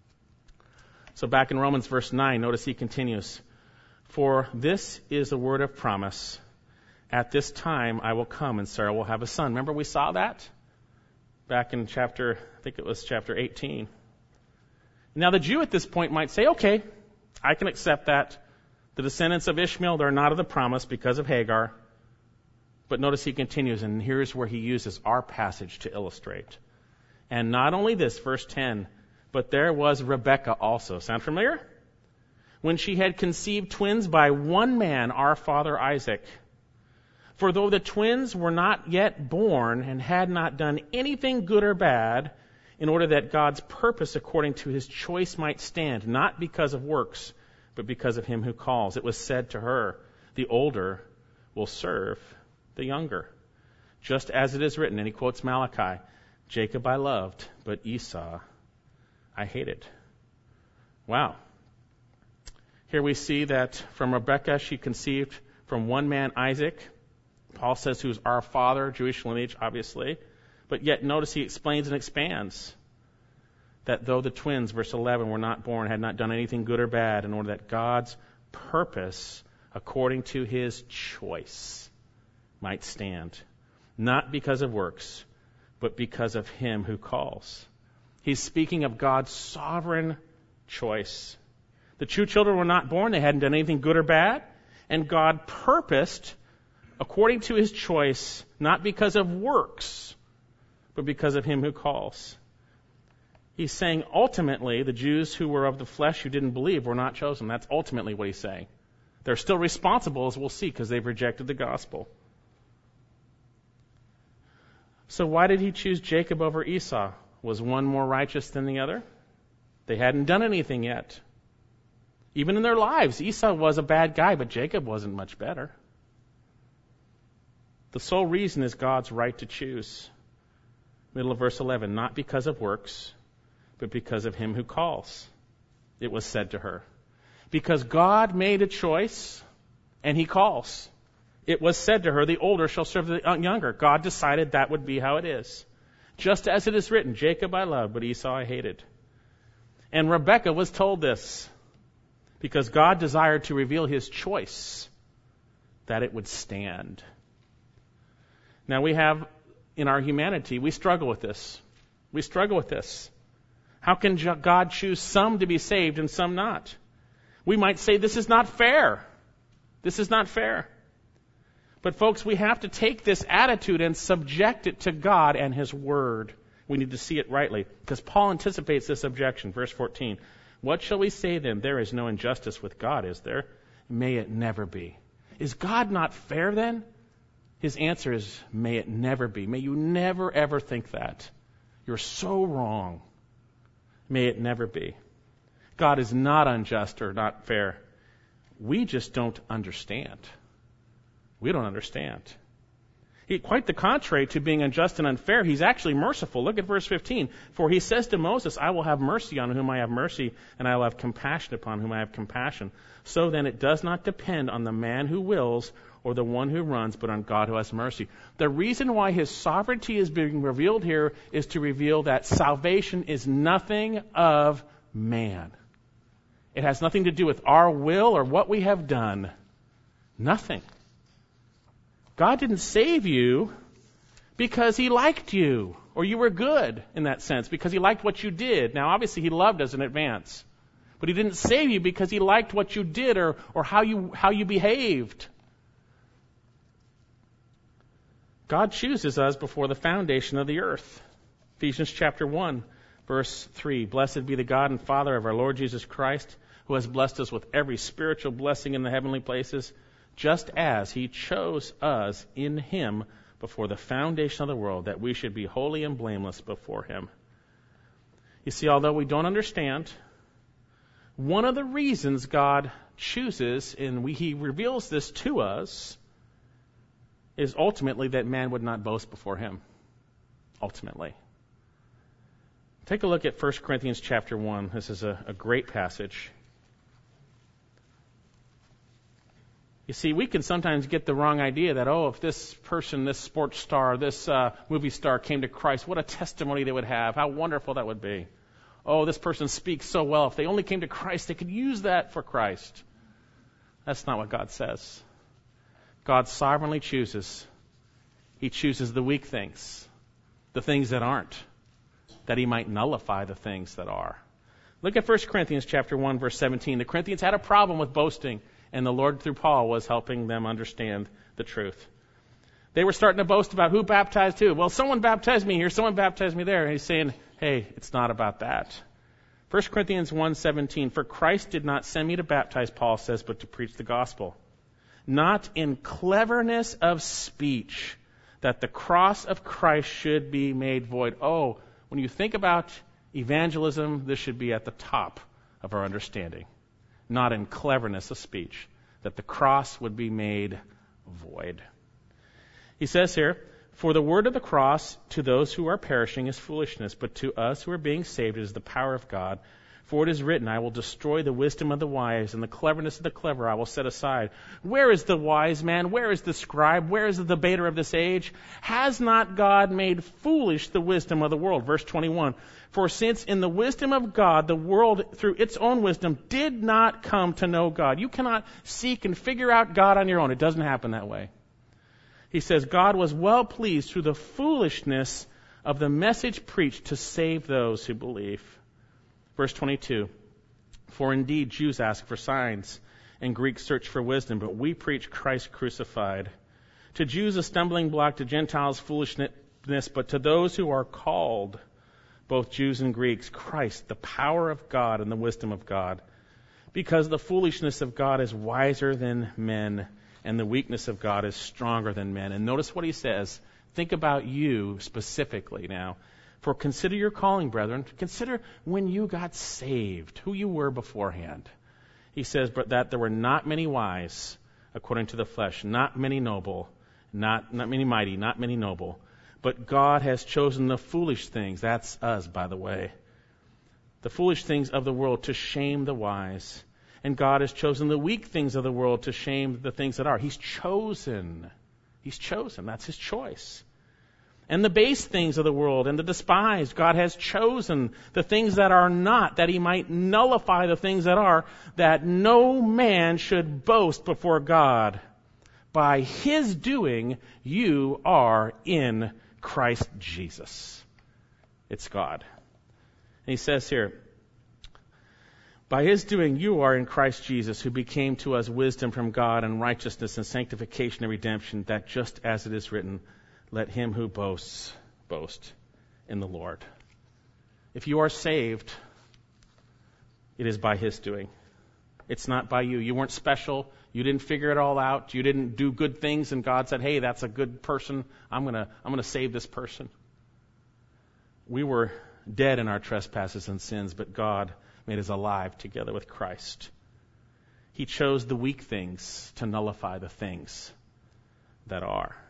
So back in Romans verse nine, notice he continues, for this is the word of promise. At this time I will come and Sarah will have a son. Remember we saw that back in chapter, I think it was chapter eighteen. Now the Jew at this point might say, okay, I can accept that. The descendants of Ishmael, they're not of the promise because of Hagar. But notice he continues, and here's where he uses our passage to illustrate. And not only this, verse ten, but there was Rebekah also. Sound familiar? When she had conceived twins by one man, our father Isaac. For though the twins were not yet born and had not done anything good or bad, in order that God's purpose according to his choice might stand, not because of works, but because of him who calls, it was said to her, the older will serve the younger. Just as it is written, and he quotes Malachi, Jacob I loved, but Esau I hated. Wow. Here we see that from Rebekah she conceived from one man, Isaac. Paul says who's our father, Jewish lineage, obviously. But yet notice he explains and expands that though the twins, verse eleven, were not born, had not done anything good or bad, in order that God's purpose, according to his choice, might stand. Not because of works, but because of him who calls. He's speaking of God's sovereign choice. The true children were not born, they hadn't done anything good or bad, and God purposed, according to his choice, not because of works, but because of him who calls. He's saying ultimately the Jews who were of the flesh who didn't believe were not chosen. That's ultimately what he's saying. They're still responsible, as we'll see, because they've rejected the gospel. So why did he choose Jacob over Esau? Was one more righteous than the other? They hadn't done anything yet. Even in their lives, Esau was a bad guy, but Jacob wasn't much better. The sole reason is God's right to choose. Middle of verse eleven, not because of works, but because of him who calls. It was said to her. Because God made a choice, and he calls. It was said to her, the older shall serve the younger. God decided that would be how it is. Just as it is written, Jacob I loved, but Esau I hated. And Rebekah was told this because God desired to reveal his choice, that it would stand. Now we have, in our humanity, we struggle with this. We struggle with this. How can God choose some to be saved and some not? We might say this is not fair. This is not fair. But folks, we have to take this attitude and subject it to God and his word. We need to see it rightly, because Paul anticipates this objection. Verse fourteen, what shall we say then? There is no injustice with God, is there? May it never be. Is God not fair then? His answer is, may it never be. May you never ever think that. You're so wrong. May it never be. God is not unjust or not fair. We just don't understand. We don't understand. He, quite the contrary to being unjust and unfair, he's actually merciful. Look at verse fifteen. For he says to Moses, I will have mercy on whom I have mercy, and I will have compassion upon whom I have compassion. So then it does not depend on the man who wills or the one who runs, but on God who has mercy. The reason why his sovereignty is being revealed here is to reveal that salvation is nothing of man. It has nothing to do with our will or what we have done. Nothing. God didn't save you because he liked you, or you were good in that sense, because he liked what you did. Now, obviously, he loved us in advance. But he didn't save you because he liked what you did or, or how you how you behaved. God chooses us before the foundation of the earth. Ephesians chapter one, verse three. Blessed be the God and Father of our Lord Jesus Christ, who has blessed us with every spiritual blessing in the heavenly places, just as he chose us in him before the foundation of the world, that we should be holy and blameless before him. You see, although we don't understand, one of the reasons God chooses, and we, he reveals this to us, is ultimately that man would not boast before him. Ultimately. Take a look at First Corinthians chapter one. This is a, a great passage. You see, we can sometimes get the wrong idea that, oh, if this person, this sports star, this uh, movie star came to Christ, what a testimony they would have. How wonderful that would be. Oh, this person speaks so well. If they only came to Christ, they could use that for Christ. That's not what God says. God sovereignly chooses. He chooses the weak things, the things that aren't, that he might nullify the things that are. Look at First Corinthians chapter one, verse seventeen. The Corinthians had a problem with boasting, and the Lord, through Paul, was helping them understand the truth. They were starting to boast about who baptized who. Well, someone baptized me here, someone baptized me there. And he's saying, hey, it's not about that. First Corinthians one seventeen, for Christ did not send me to baptize, Paul says, but to preach the gospel. Not in cleverness of speech, that the cross of Christ should be made void. Oh, when you think about evangelism, this should be at the top of our understanding. Not in cleverness of speech, that the cross would be made void. He says here, for the word of the cross to those who are perishing is foolishness, but to us who are being saved it is the power of God. For it is written, I will destroy the wisdom of the wise, and the cleverness of the clever I will set aside. Where is the wise man? Where is the scribe? Where is the debater of this age? Has not God made foolish the wisdom of the world? Verse twenty-one, for since in the wisdom of God, the world through its own wisdom did not come to know God. You cannot seek and figure out God on your own. It doesn't happen that way. He says, God was well pleased through the foolishness of the message preached to save those who believe. Verse twenty-two, for indeed Jews ask for signs, and Greeks search for wisdom, but we preach Christ crucified. To Jews a stumbling block, to Gentiles foolishness, but to those who are called, both Jews and Greeks, Christ, the power of God and the wisdom of God. Because the foolishness of God is wiser than men, and the weakness of God is stronger than men. And notice what he says. Think about you specifically now. For consider your calling, brethren. Consider when you got saved, who you were beforehand. He says, but that there were not many wise, according to the flesh, not many noble, not, not many mighty, not many noble. But God has chosen the foolish things, that's us, by the way, the foolish things of the world to shame the wise. And God has chosen the weak things of the world to shame the things that are. He's chosen. He's chosen. That's his choice. And the base things of the world and the despised, God has chosen the things that are not, that he might nullify the things that are, that no man should boast before God. By his doing, you are in Christ Jesus. It's God. And he says here, by his doing, you are in Christ Jesus, who became to us wisdom from God and righteousness and sanctification and redemption, that just as it is written, let him who boasts, boast in the Lord. If you are saved, it is by his doing. It's not by you. You weren't special. You didn't figure it all out. You didn't do good things, and God said, hey, that's a good person. I'm gonna, I'm gonna save this person. We were dead in our trespasses and sins, but God made us alive together with Christ. He chose the weak things to nullify the things that are.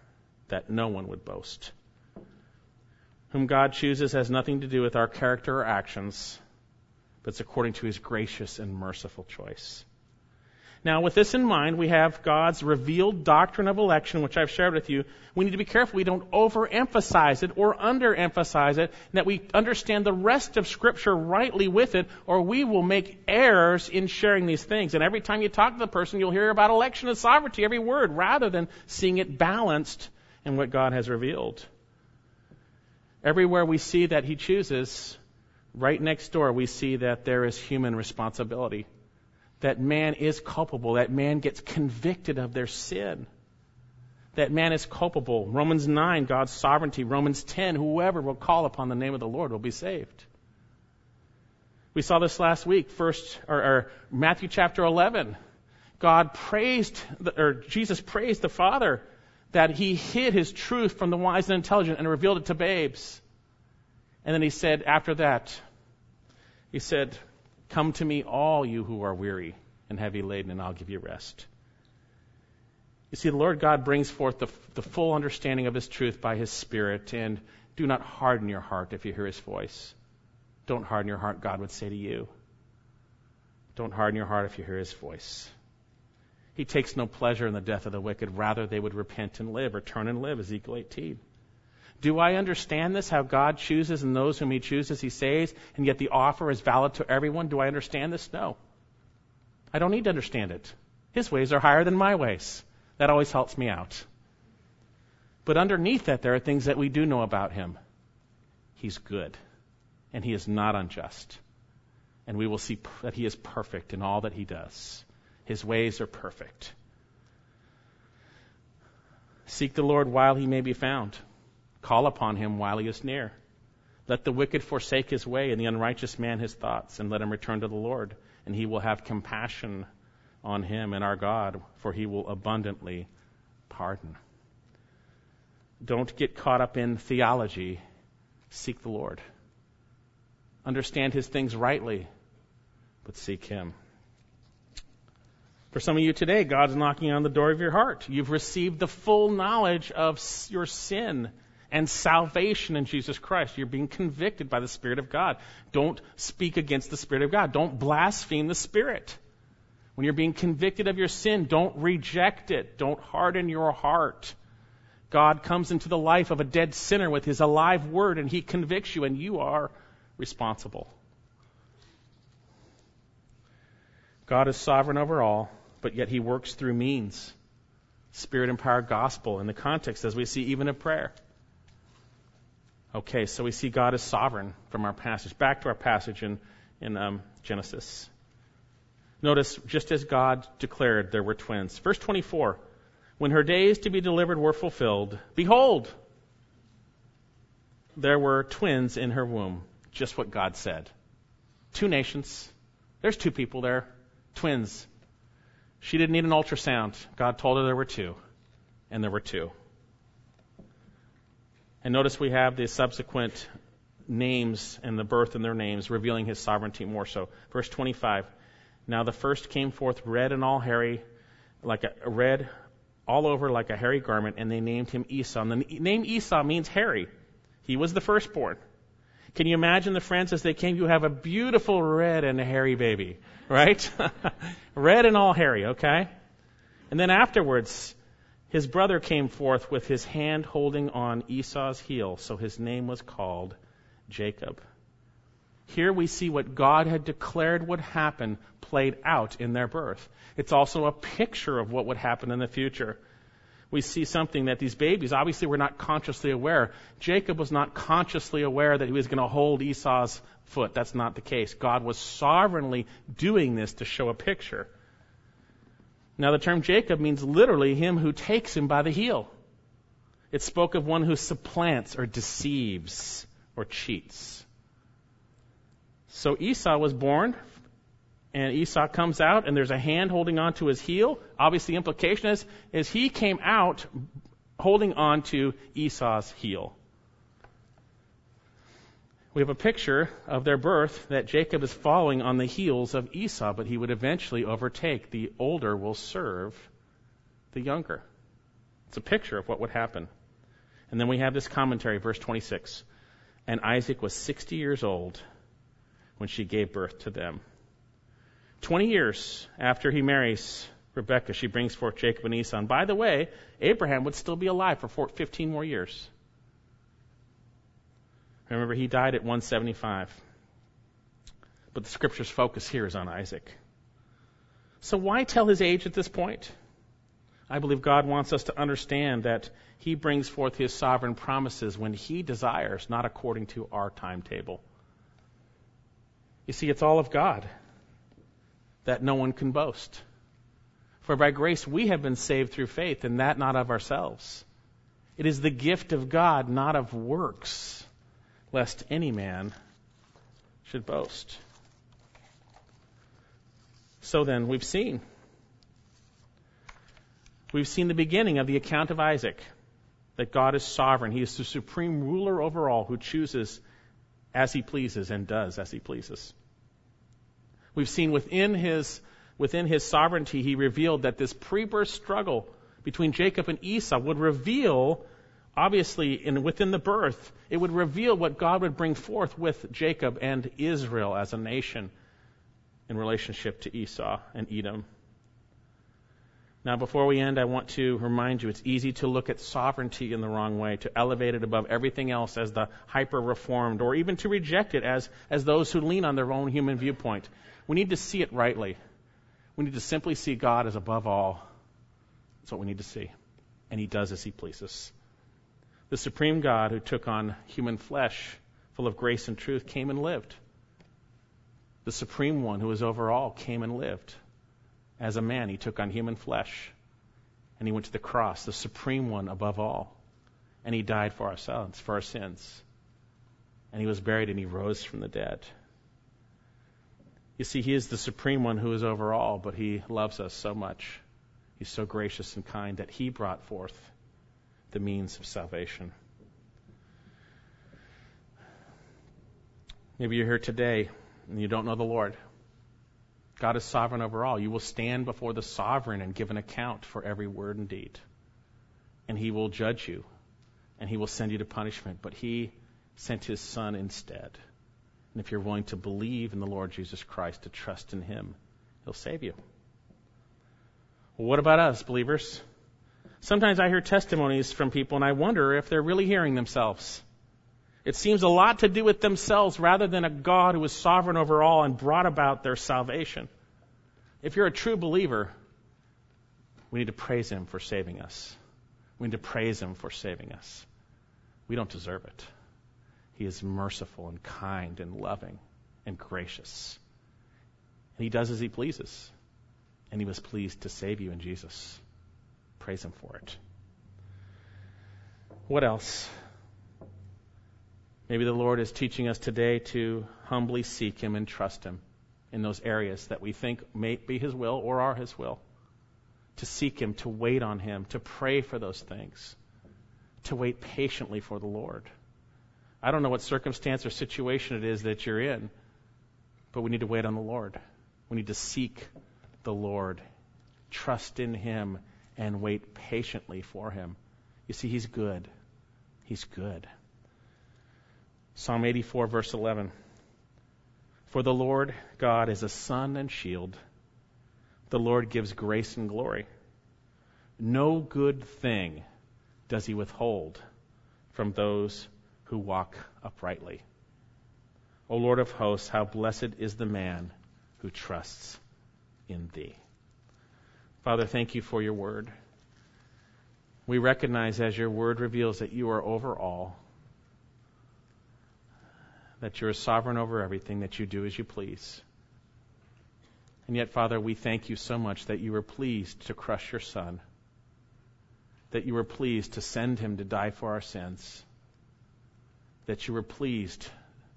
that no one would boast. Whom God chooses has nothing to do with our character or actions, but it's according to his gracious and merciful choice. Now, with this in mind, we have God's revealed doctrine of election, which I've shared with you. We need to be careful we don't overemphasize it or underemphasize it, and that we understand the rest of Scripture rightly with it, or we will make errors in sharing these things. And every time you talk to the person, you'll hear about election and sovereignty, every word, rather than seeing it balanced in what God has revealed. Everywhere we see that he chooses, right next door we see that there is human responsibility. That man is culpable. That man gets convicted of their sin. That man is culpable. Romans nine, God's sovereignty. Romans ten, whoever will call upon the name of the Lord will be saved. We saw this last week, first, or, or Matthew chapter eleven. God praised, the, or Jesus praised the Father that he hid his truth from the wise and intelligent and revealed it to babes. And then he said, after that, he said, come to me, all you who are weary and heavy laden, and I'll give you rest. You see, the Lord God brings forth the, the full understanding of his truth by his Spirit, and do not harden your heart if you hear his voice. Don't harden your heart, God would say to you. Don't harden your heart if you hear his voice. He takes no pleasure in the death of the wicked. Rather, they would repent and live, or turn and live, Ezekiel eighteen. Do I understand this, how God chooses and those whom he chooses he saves, and yet the offer is valid to everyone? Do I understand this? No. I don't need to understand it. His ways are higher than my ways. That always helps me out. But underneath that, there are things that we do know about him. He's good, and he is not unjust. And we will see that he is perfect in all that he does. His ways are perfect. Seek the Lord while he may be found. Call upon him while he is near. Let the wicked forsake his way, and the unrighteous man his thoughts, and let him return to the Lord, and he will have compassion on him and our God, for he will abundantly pardon. Don't get caught up in theology. Seek the Lord. Understand his things rightly, but seek him. For some of you today, God's knocking on the door of your heart. You've received the full knowledge of your sin and salvation in Jesus Christ. You're being convicted by the Spirit of God. Don't speak against the Spirit of God. Don't blaspheme the Spirit. When you're being convicted of your sin, don't reject it. Don't harden your heart. God comes into the life of a dead sinner with his alive word, and he convicts you, and you are responsible. God is sovereign over all, but yet he works through means. Spirit-empowered gospel in the context, as we see even of prayer. Okay, so we see God is sovereign from our passage. Back to our passage in, in um, Genesis. Notice, just as God declared, there were twins. Verse twenty-four, when her days to be delivered were fulfilled, behold, there were twins in her womb. Just what God said. Two nations. There's two people there. Twins. She didn't need an ultrasound. God told her there were two. And there were two. And notice we have the subsequent names and the birth in their names, revealing his sovereignty more so. Verse twenty-five. Now the first came forth red and all hairy, like a red all over like a hairy garment, and they named him Esau. And the name Esau means hairy. He was the firstborn. Can you imagine the friends as they came? You have a beautiful red and a hairy baby, right? Red and all hairy, okay? And then afterwards, his brother came forth with his hand holding on Esau's heel, so his name was called Jacob. Here we see what God had declared would happen played out in their birth. It's also a picture of what would happen in the future. We see something that these babies, obviously were not consciously aware. Jacob was not consciously aware that he was going to hold Esau's foot. That's not the case. God was sovereignly doing this to show a picture. Now the term Jacob means literally him who takes him by the heel. It spoke of one who supplants or deceives or cheats. So Esau was born, and Esau comes out, and there's a hand holding on to his heel. Obviously, the implication is, is he came out holding on to Esau's heel. We have a picture of their birth that Jacob is following on the heels of Esau, but he would eventually overtake. The older will serve the younger. It's a picture of what would happen. And then we have this commentary, verse twenty-six. And Isaac was sixty years old when she gave birth to them. Twenty years after he marries Rebekah, she brings forth Jacob and Esau. And by the way, Abraham would still be alive for fifteen more years. Remember, he died at one seventy-five. But the scripture's focus here is on Isaac. So why tell his age at this point? I believe God wants us to understand that he brings forth his sovereign promises when he desires, not according to our timetable. You see, it's all of God, that no one can boast. For by grace we have been saved through faith, and that not of ourselves. It is the gift of God, not of works, lest any man should boast. So then, we've seen. We've seen the beginning of the account of Isaac, that God is sovereign. He is the supreme ruler over all, who chooses as he pleases and does as he pleases. We've seen within his within his sovereignty, he revealed that this pre-birth struggle between Jacob and Esau would reveal, obviously, in within the birth, it would reveal what God would bring forth with Jacob and Israel as a nation in relationship to Esau and Edom. Now, before we end, I want to remind you, it's easy to look at sovereignty in the wrong way, to elevate it above everything else as the hyper-reformed, or even to reject it as, as those who lean on their own human viewpoint. We need to see it rightly. We need to simply see God as above all. That's what we need to see. And he does as he pleases. The supreme God who took on human flesh, full of grace and truth, came and lived. The supreme one who is over all came and lived. As a man, he took on human flesh, and he went to the cross, the supreme one above all, and he died for our sins, for our sins. And he was buried, and he rose from the dead. You see, he is the supreme one who is over all, but he loves us so much. He's so gracious and kind that he brought forth the means of salvation. Maybe you're here today, and you don't know the Lord. God is sovereign over all. You will stand before the sovereign and give an account for every word and deed. And he will judge you, and he will send you to punishment. But he sent his Son instead. And if you're willing to believe in the Lord Jesus Christ, to trust in him, he'll save you. Well, what about us, believers? Sometimes I hear testimonies from people, and I wonder if they're really hearing themselves. It seems a lot to do with themselves rather than a God who is sovereign over all and brought about their salvation. If you're a true believer, we need to praise him for saving us. We need to praise him for saving us. We don't deserve it. He is merciful and kind and loving and gracious. And he does as he pleases. And he was pleased to save you in Jesus. Praise him for it. What else? Maybe the Lord is teaching us today to humbly seek him and trust him in those areas that we think may be his will or are his will. To seek him, to wait on him, to pray for those things, to wait patiently for the Lord. I don't know what circumstance or situation it is that you're in, but we need to wait on the Lord. We need to seek the Lord, trust in him, and wait patiently for him. You see, he's good. He's good. Psalm eighty-four, verse eleven. For the Lord God is a sun and shield. The Lord gives grace and glory. No good thing does he withhold from those who walk uprightly. O Lord of hosts, how blessed is the man who trusts in thee. Father, thank you for your word. We recognize as your word reveals that you are over all, that you're sovereign over everything, that you do as you please. And yet, Father, we thank you so much that you were pleased to crush your Son, that you were pleased to send him to die for our sins, that you were pleased.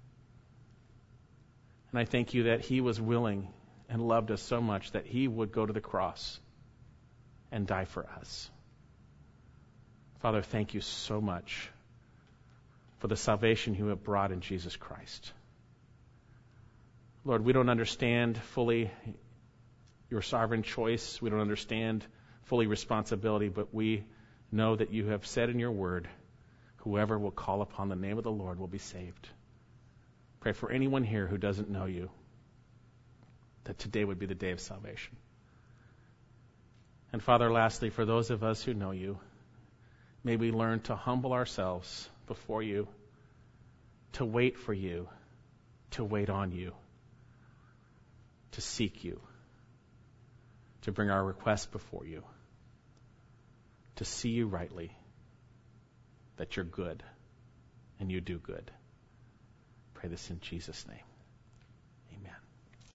And I thank you that he was willing and loved us so much that he would go to the cross and die for us. Father, thank you so much for the salvation you have brought in Jesus Christ. Lord, we don't understand fully your sovereign choice. We don't understand fully responsibility, but we know that you have said in your word Whoever will call upon the name of the Lord will be saved. Pray for anyone here who doesn't know you, that today would be the day of salvation. And Father, lastly, for those of us who know you, may we learn to humble ourselves before you, to wait for you, to wait on you, to seek you, to bring our requests before you, to see you rightly, that you're good and you do good. Pray this in Jesus' name.